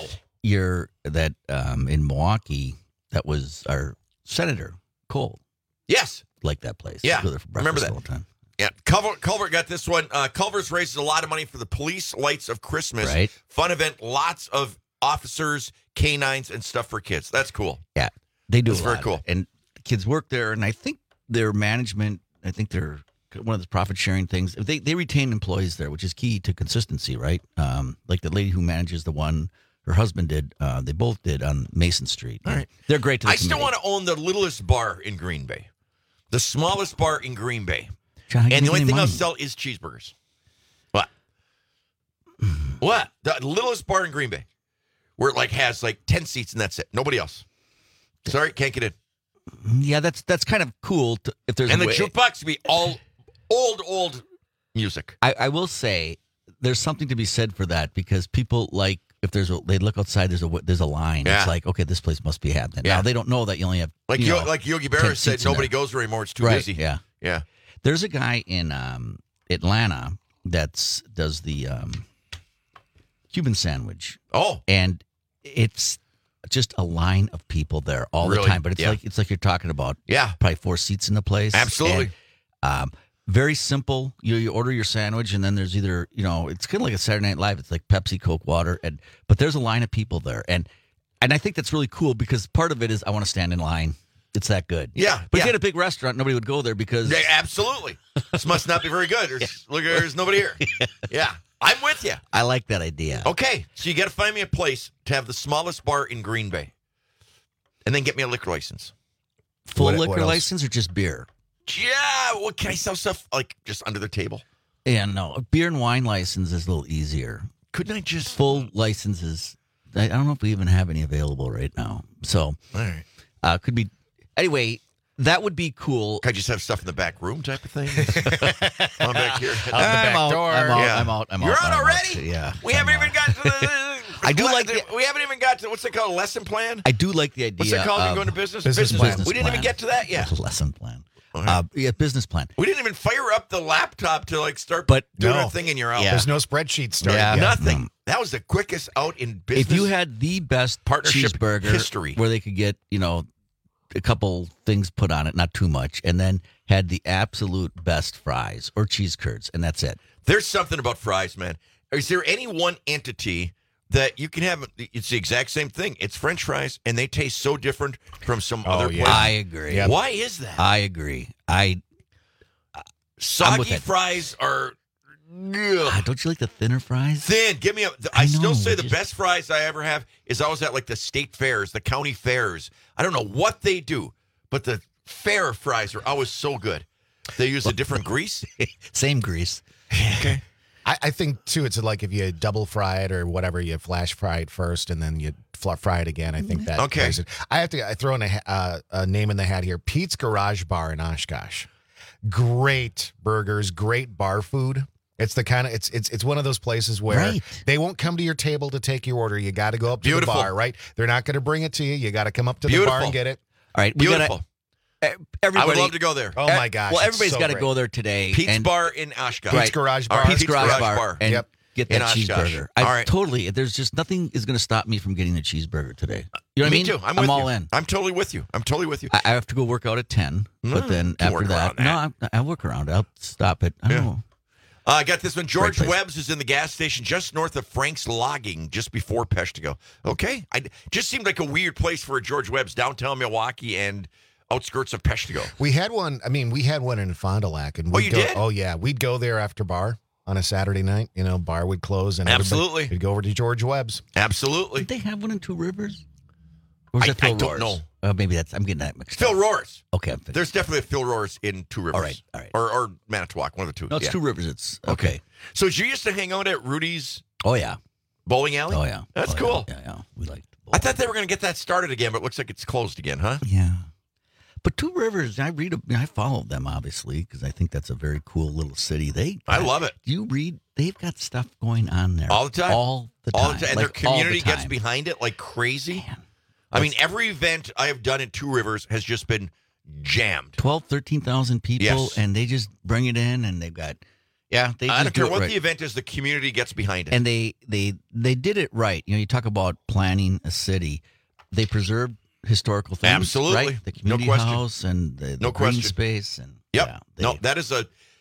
In Milwaukee, that was our Senator Cole. Yes. Like that place. Yeah. Go there for Remember breakfast that. all the time. Yeah, Culver got this one. Culver's raises a lot of money for the Police Lights of Christmas. Right. Fun event, lots of officers, canines, and stuff for kids. That's cool. Yeah, they do. That's very cool. And the kids work there, and I think their management, they're one of the profit sharing things. They retain employees there, which is key to consistency, right? Like the lady who manages the one her husband did, they both did on Mason Street. All right. They're great to the I still want to own the littlest bar in Green Bay. The smallest bar in Green Bay. John, and the only thing money. I'll sell is cheeseburgers. What? What? The littlest bar in Green Bay. Where it has 10 seats and that's it. Nobody else. Sorry, can't get in. Yeah, that's kind of cool. If there's and the jukebox would be all old music. I will say there's something to be said for that because people like they look outside, there's a line. Yeah. It's like, okay, this place must be happening. Yeah. Now they don't know that you only have like Yogi Berra 10 said, seats in nobody there. goes there anymore. It's too Right, busy. Yeah. Yeah. There's a guy in Atlanta does the Cuban sandwich. Oh. And it's just a line of people there all the Really? time. But it's Yeah. like you're talking about probably 4 seats in the place. Absolutely. And, very simple. You order your sandwich, and then there's either, it's kind of like a Saturday Night Live. It's like Pepsi, Coke, water, but there's a line of people there, and I think that's really cool because part of it is I want to stand in line. It's that good. Yeah. But if you had a big restaurant, nobody would go there because Yeah, absolutely. This must not be very good. There's nobody here. Yeah. I'm with you. I like that idea. Okay, so you got to find me a place to have the smallest bar in Green Bay, and then get me a liquor license. Full What liquor else? license or just beer? Yeah, well, can I sell stuff like just under the table? Yeah, no. A beer and wine license is a little easier. Couldn't I just full licenses? I don't know if we even have any available right now. So, all right, could be. Anyway, that would be cool. Can I just have stuff in the back room type of thing? I'm back here. I'm out. You're out already? Yeah. We haven't even got to the. I do like we haven't even got to what's it called? Lesson plan. I do like the idea. What's it called? of You going to business? Business plan. We didn't even get to that yet. Lesson plan. Business plan. We didn't even fire up the laptop to start But doing no. our thing, and you're out. Yeah. There's no spreadsheet started yet. Nothing. That was the quickest out in business. If you had the best Partnership cheeseburger history. where they could get, a couple things put on it, not too much, and then had the absolute best fries or cheese curds, and that's it. There's something about fries, man. Is there any one entity that you can have? It's the exact same thing. It's French fries, and they taste so different from some other places. I agree. Yeah. Why is that? I agree. I'm with Soggy it. fries are. Don't you like the thinner fries? Thin. Give me a. I still say the best fries I ever have is always at the state fairs, the county fairs. I don't know what they do, but the fair fries are always so good. They use a different grease. Same grease. Okay. I think, too, it's like if you double fry it or whatever, you flash fry it first and then you fry it again. I think that plays it. I throw in a name in the hat here. Pete's Garage Bar in Oshkosh. Great burgers, great bar food. It's the kind of it's one of those places where they won't come to your table to take your order. You got to go up to the bar, right? They're not going to bring it to you. You got to come up to the bar and get it. All right, Beautiful. Everybody, I would love to go there. Oh my gosh! Well, it's everybody's so got to great. go there today. Pete's Bar in Oshkosh. Pete's Garage Bar. All right, Pete's Garage Bar. And get that In Oshkosh. cheeseburger. All right. Totally. There's just nothing is going to stop me from getting the cheeseburger today. You know what I Me mean? too. I'm all with you. in. I'm totally with you. I have to go work out at 10, but then can after work that, around I'll work around. I'll stop it. I don't know. I got this one. George place. Webb's is in the gas station just north of Frank's Logging, just before Peshtigo. Okay. Just seemed like a weird place for a George Webb's, downtown Milwaukee and outskirts of Peshtigo. We had one. I mean, we had one in Fond du Lac, and you did? Oh yeah, we'd go there after bar on a Saturday night. Bar would close, and Absolutely. we'd go over to George Webb's. Absolutely. Did they have one in Two Rivers? Or is it Phil I don't Rohr's? know. Maybe I'm getting that mixed Phil up. Rohr's. Okay. There's definitely a Phil Rohr's in Two Rivers. All right. Or Manitowoc, one of the two. No, it's Yeah. Two Rivers. It's okay. So you used to hang out at Rudy's Oh yeah. bowling alley? Oh yeah. That's Oh, cool. Yeah. We liked. I thought they were going to get that started again, but it looks like it's closed again, huh? Yeah. But Two Rivers, I follow them obviously because I think that's a very cool little city. I love it. You read? They've got stuff going on there All the time. All the time. And their Like, all community the gets time. behind it like crazy. I mean, every event I have done in Two Rivers has just been jammed. 13,000 people, Yes. and they just bring it in, and they've got, they I just don't do care it what right. the event is, the community gets behind it. And they did it right. You talk about planning a city. They preserved historical things. Absolutely. Right? The community No question. house and the No green question. space. And Yep. yeah, that is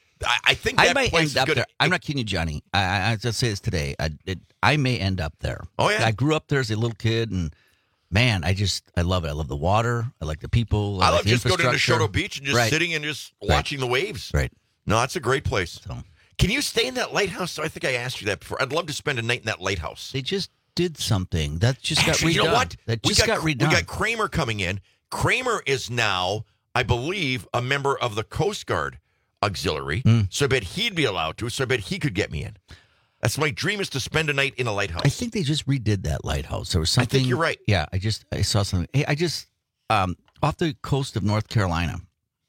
I think I that might place end is up good. there. I'm not kidding you, Johnny. I just say this today. I may end up there. Oh, yeah? I grew up there as a little kid, and man, I love it. I love the water. I like the people. I like love the just going to infrastructure. Neshoto Beach and just Right. sitting and just Right. watching the waves. Right. No, that's a great place. So, Can you stay in that lighthouse? I think I asked you that before. I'd love to spend a night in that lighthouse. they just did something that just Actually, got redone. you know what? That just got redone. We got Kramer coming in. Kramer is now, I believe, a member of the Coast Guard Auxiliary. So I bet he'd be allowed to. So I bet he could get me in. That's my dream, is to spend a night in a lighthouse. I think they just redid that lighthouse. There was something. I think you're right. Yeah, I saw something. Hey, off the coast of North Carolina,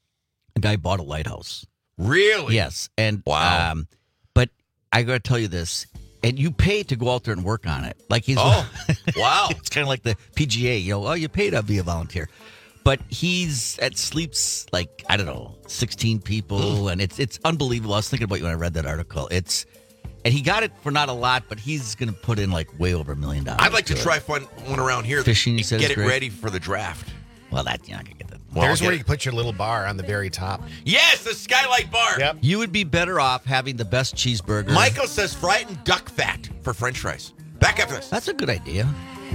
a guy bought a lighthouse. Really? Yes, and wow. But I got to tell you this, And you pay to go out there and work on it. Like he's wow. It's kind of like the PGA, you pay to be a volunteer. But sleeps like, I don't know, 16 people, and it's unbelievable. I was thinking about you when I read that article. And he got it for not a lot, but he's going to put in like way over $1 million. I'd like to try one around here. Fishing, get it ready for the draft. Well, you're not going to get that. Well, there's where you put your little bar on the very top. Yes, the Skylight Bar. Yep. You would be better off having the best cheeseburger. Michael says fry it in duck fat for French fries. Back after this. That's a good idea.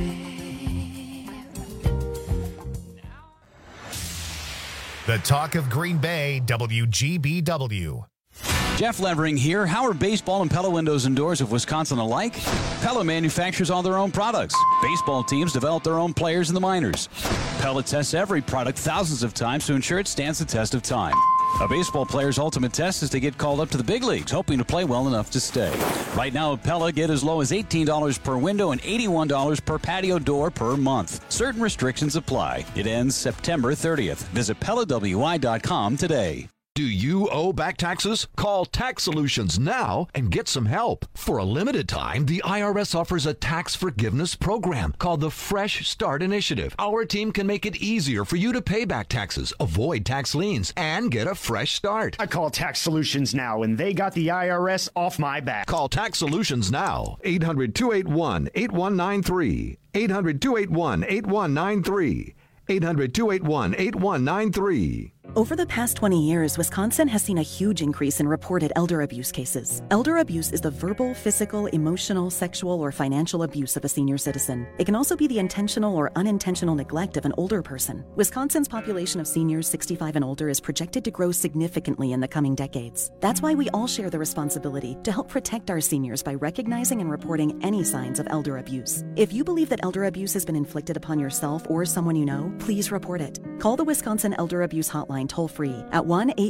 The talk of Green Bay, WGBW. Jeff Levering here. How are baseball and Pella windows and doors of Wisconsin alike? Pella manufactures all their own products. Baseball teams develop their own players in the minors. Pella tests every product thousands of times to ensure it stands the test of time. A baseball player's ultimate test is to get called up to the big leagues, hoping to play well enough to stay. Right now at Pella, get as low as $18 per window and $81 per patio door per month. Certain restrictions apply. It ends September 30th. Visit PellaWI.com today. Do you owe back taxes? Call Tax Solutions now and get some help. For a limited time, the IRS offers a tax forgiveness program called the Fresh Start Initiative. Our team can make it easier for you to pay back taxes, avoid tax liens, and get a fresh start. I call Tax Solutions now, and they got the IRS off my back. Call Tax Solutions now. 800-281-8193. 800-281-8193. 800-281-8193. Over the past 20 years, Wisconsin has seen a huge increase in reported elder abuse cases. Elder abuse is the verbal, physical, emotional, sexual, or financial abuse of a senior citizen. It can also be the intentional or unintentional neglect of an older person. Wisconsin's population of seniors 65 and older is projected to grow significantly in the coming decades. That's why we all share the responsibility to help protect our seniors by recognizing and reporting any signs of elder abuse. If you believe that elder abuse has been inflicted upon yourself or someone you know, please report it. Call the Wisconsin Elder Abuse Hotline toll-free at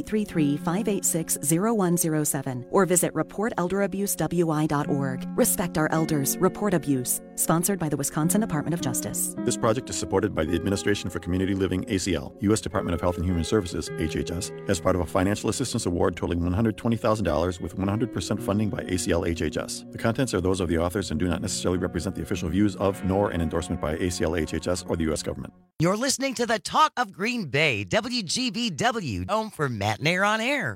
1-833-586-0107 or visit reportelderabuswi.org. Respect our elders. Report abuse. Sponsored by the Wisconsin Department of Justice. This project is supported by the Administration for Community Living, ACL, U.S. Department of Health and Human Services, HHS, as part of a financial assistance award totaling $120,000 with 100% funding by ACL HHS. The contents are those of the authors and do not necessarily represent the official views of, nor an endorsement by ACL HHS or the U.S. government. You're listening to the Talk of Green Bay, WGBW, home for Matt and Air on Air.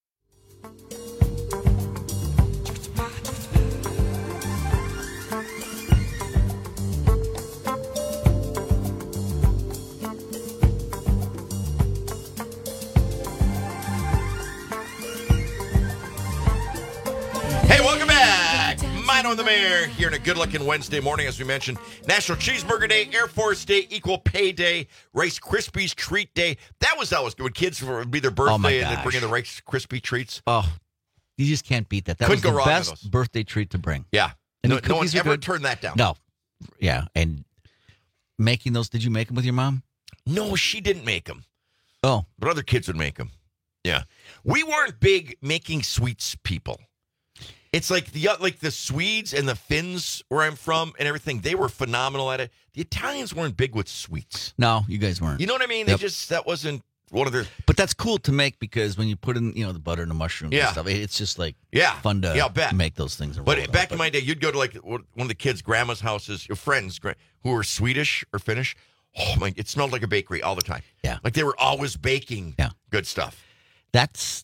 Hey, welcome back. Mino and the Mayor here on a good-looking Wednesday morning. As we mentioned, National Cheeseburger Day, Air Force Day, Equal Pay Day, Rice Krispies Treat Day. That was good. When kids would be their birthday and they'd bring in the Rice Krispie treats. Oh, you just can't beat that. That Couldn't was go the wrong best with those. birthday treat to bring. Yeah. And No one ever good. turned that down. No. Yeah. And making those, did you make them with your mom? No, she didn't make them. Oh. But other kids would make them. Yeah. We weren't big making sweets people. It's like the Swedes and the Finns where I'm from and everything, they were phenomenal at it. The Italians weren't big with sweets. No, you guys weren't. You know what I mean? Yep. That wasn't one of their... But that's cool to make because when you put in, the butter and the mushrooms and stuff, it's just fun to make those things. But back in my day, you'd go to one of the kids' grandma's houses, your friends who were Swedish or Finnish. Oh my! It smelled like a bakery all the time. Yeah, like they were always baking. Good stuff. That's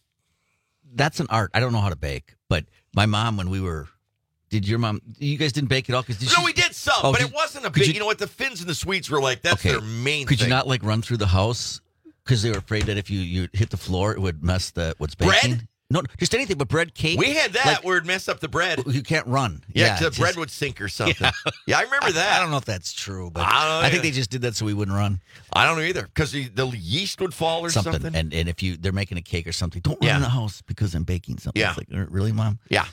an art. I don't know how to bake, but my mom, when we were, you guys didn't bake at all? No, we did some, but it wasn't a big. You know what? The Finns and the Swedes were like. That's their main. Could thing. you not run through the house because they were afraid that if you hit the floor, it would mess what's baking? Bread? No, just anything but bread, cake. We had that where it'd mess up the bread. You can't run. Yeah, the bread would sink or something. Yeah, I remember that. I don't know if that's true, but I think they just did that so we wouldn't run. I don't know either because the yeast would fall or something. And if they're making a cake or something, don't run in the house because I'm baking something. Yeah. It's like, really, Mom? Yeah.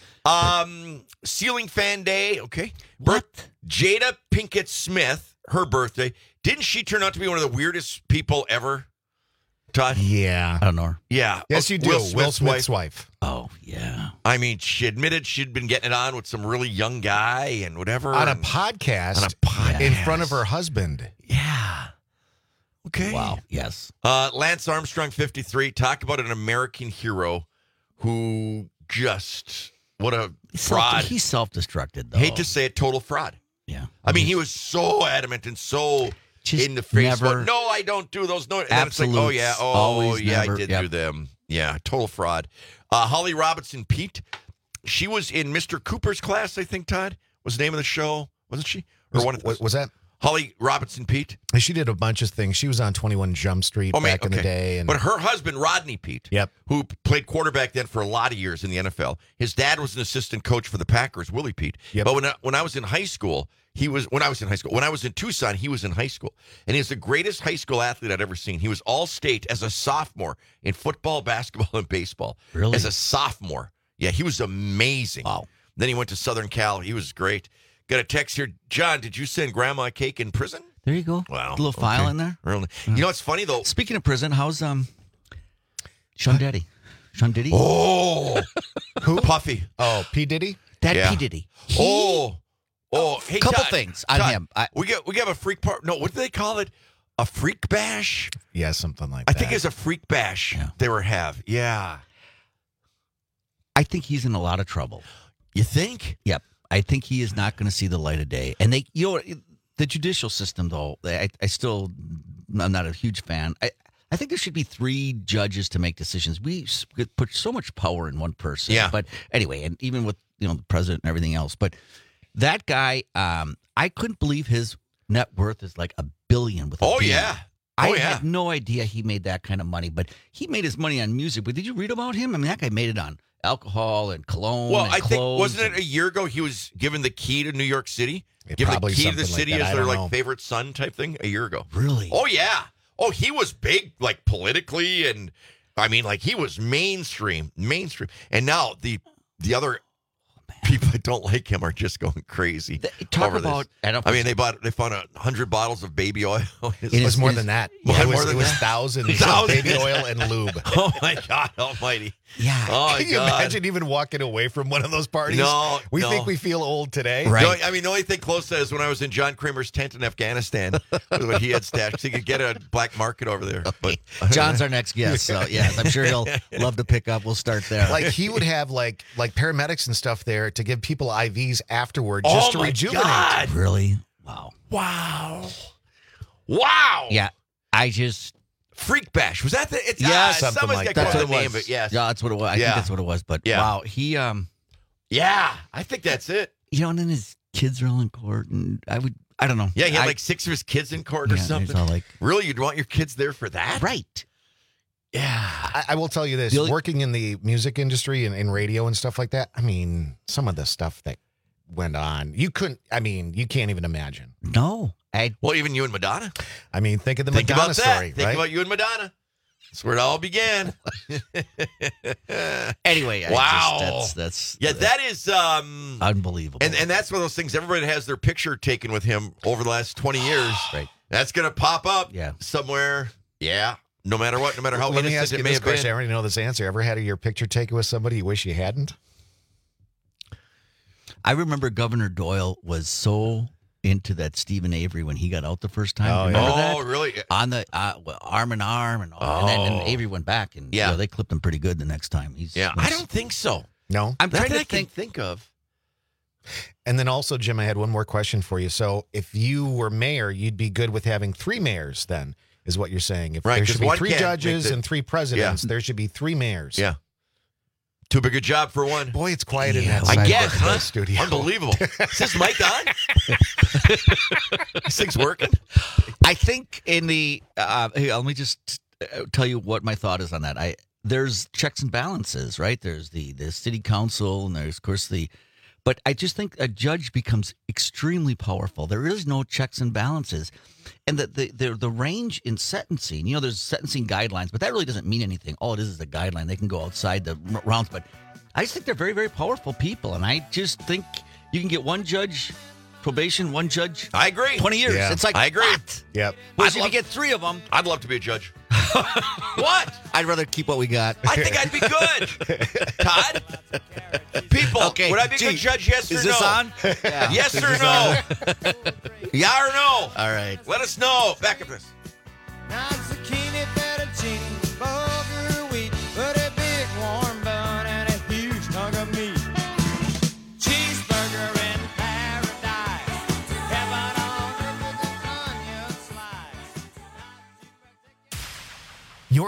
Ceiling fan day. Okay. What? Jada Pinkett Smith, her birthday. Didn't she turn out to be one of the weirdest people ever? Todd? Yeah. I don't know her. Yeah. Yes, you do. Will Smith's wife. Oh, yeah. I mean, she admitted she'd been getting it on with some really young guy and whatever. On a podcast. In front of her husband. Yeah. Okay. Wow. Yes. Lance Armstrong, 53. Talk about an American hero who just fraud. He's self-destructed, though. Hate to say it, total fraud. Yeah. I mean, he was so adamant and so in the face. No, I don't do those. No, and then it's like, oh, yeah. I did do them. Yeah, total fraud. Holly Robinson Pete, she was in Mr. Cooper's class, I think, Todd, was the name of the show. Wasn't she? Was that? Holly Robinson Pete. She did a bunch of things. She was on 21 Jump Street back in the day. But her husband, Rodney Pete, who played quarterback then for a lot of years in the NFL, his dad was an assistant coach for the Packers, Willie Pete. But when I was in high school, when I was in Tucson, he was in high school. And he's the greatest high school athlete I'd ever seen. He was all-state as a sophomore in football, basketball, and baseball. Really? As a sophomore. Yeah, he was amazing. Wow. Then he went to Southern Cal. He was great. Got a text here. John, did you send Grandma a cake in prison? There you go. Wow. A little file in there. Really? You know what's funny, though? Speaking of prison, how's Sean Diddy? Sean Diddy? Oh. Who? Puffy. Oh, P. Diddy? P. Diddy. Oh. Hey, couple Todd, things on him. We have a freak part. No, what do they call it? A freak bash? Yeah, something like that. I think it's a freak bash they have. Yeah. I think he's in a lot of trouble. You think? Yep. I think he is not going to see the light of day. And the judicial system, though, I'm not a huge fan. I think there should be 3 judges to make decisions. We put so much power in one person. Yeah. But anyway, and even with the president and everything else. But that guy, I couldn't believe his net worth is like $1 billion. I had no idea he made that kind of money. But he made his money on music. But did you read about him? I mean, that guy made it on alcohol and cologne. Well, and I think, clothes wasn't it a year ago he was given the key to New York City? Given the key to the something city like that. as their I don't know. favorite son type thing a year ago. Really? Oh, yeah. Oh, he was big, like politically, and I mean, like he was mainstream. And now the other people that don't like him are just going crazy. Talk about. They found 100 bottles of baby oil. It was more than that. It was thousands of baby oil and lube. Oh my God Almighty! Yeah. Oh, can you imagine even walking away from one of those parties? No, we think we feel old today, right? The only thing close to that is when I was in John Kramer's tent in Afghanistan, with what he had stashed. He could get a black market over there. But John's our next guest, so yes, I'm sure he'll love to pick up. We'll start there. Like he would have like paramedics and stuff there to give people IVs afterward just to rejuvenate. God. Really? Wow. Yeah, I just. Freak bash. Was that the? It's, something like that. That's what it name, was. but yes. Yeah, that's what it was. I think that's what it was. But wow, he. Yeah, I think that's it. And then his kids are all in court, and I don't know. Yeah, he had like 6 of his kids in court or something. All like, really, you'd want your kids there for that? Right. Yeah. I will tell you this: working in the music industry and in radio and stuff like that. I mean, some of the stuff that went on, you can't even imagine. No. Well, even you and Madonna. I mean, think of the Madonna story. Think about you and Madonna. That's where it all began. Anyway, wow. That is unbelievable. And that's one of those things. Everybody has their picture taken with him over the last 20 years. Right. That's going to pop up somewhere. Yeah. No matter what, no matter how Let me ask innocent you it may this have been. question. I already know this answer. Ever had your picture taken with somebody you wish you hadn't? I remember Governor Doyle was so into that Stephen Avery when he got out the first time. Remember that? Really? On the arm in arm and all. And then Avery went back and they clipped him pretty good the next time. I don't think so. No? I'm trying to think of. And then also, Jim, I had one more question for you. So if you were mayor, you'd be good with having 3 mayors then, is what you're saying. If there should be 3 judges and 3 presidents, there should be 3 mayors. Yeah. Too big a job for one. Boy, it's quiet in that I guess, huh? studio. Unbelievable. Is this mic on? This thing's working? I think in the let me just tell you what my thought is on that. There's checks and balances, right? There's the city council, and there's, of course, but I just think a judge becomes extremely powerful. There is no checks and balances. And the range in sentencing, there's sentencing guidelines, but that really doesn't mean anything. All it is a guideline. They can go outside the rounds. But I just think they're very, very powerful people. And I just think you can get 1 judge probation, 1 judge. I agree. 20 years. Yeah. It's like, I agree. What? Yep. Whereas if you get 3 of them. I'd love to be a judge. What? I'd rather keep what we got. I think I'd be good. Todd? People, would I be a good judge, yes or no? Is this on? Yeah. Yes or no? Yeah or no? All right. Let us know. Back at this.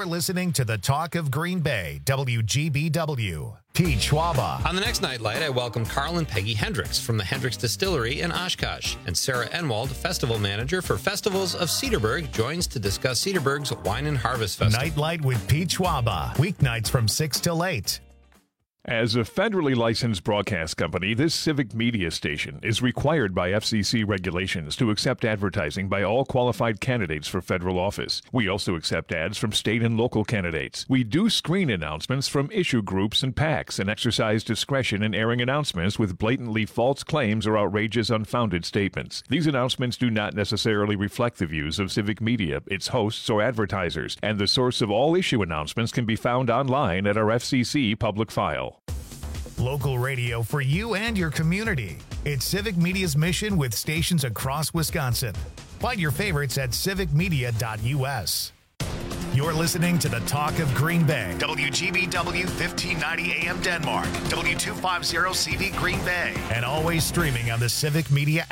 You're listening to the Talk of Green Bay, WGBW. Pete Schwaba. On the next Nightlight, I welcome Carl and Peggy Hendricks from the Hendricks Distillery in Oshkosh, and Sarah Enwald, festival manager for Festivals of Cedarburg, joins to discuss Cedarburg's Wine and Harvest Festival. Nightlight with Pete Schwaba, weeknights from 6 till 8. As a federally licensed broadcast company, this civic media station is required by FCC regulations to accept advertising by all qualified candidates for federal office. We also accept ads from state and local candidates. We do screen announcements from issue groups and PACs and exercise discretion in airing announcements with blatantly false claims or outrageous, unfounded statements. These announcements do not necessarily reflect the views of civic media, its hosts, or advertisers, and the source of all issue announcements can be found online at our FCC public file. Local radio for you and your community. It's Civic Media's mission with stations across Wisconsin. Find your favorites at civicmedia.us. You're listening to the Talk of Green Bay. WGBW 1590 AM Denmark. W250 CV Green Bay. And always streaming on the Civic Media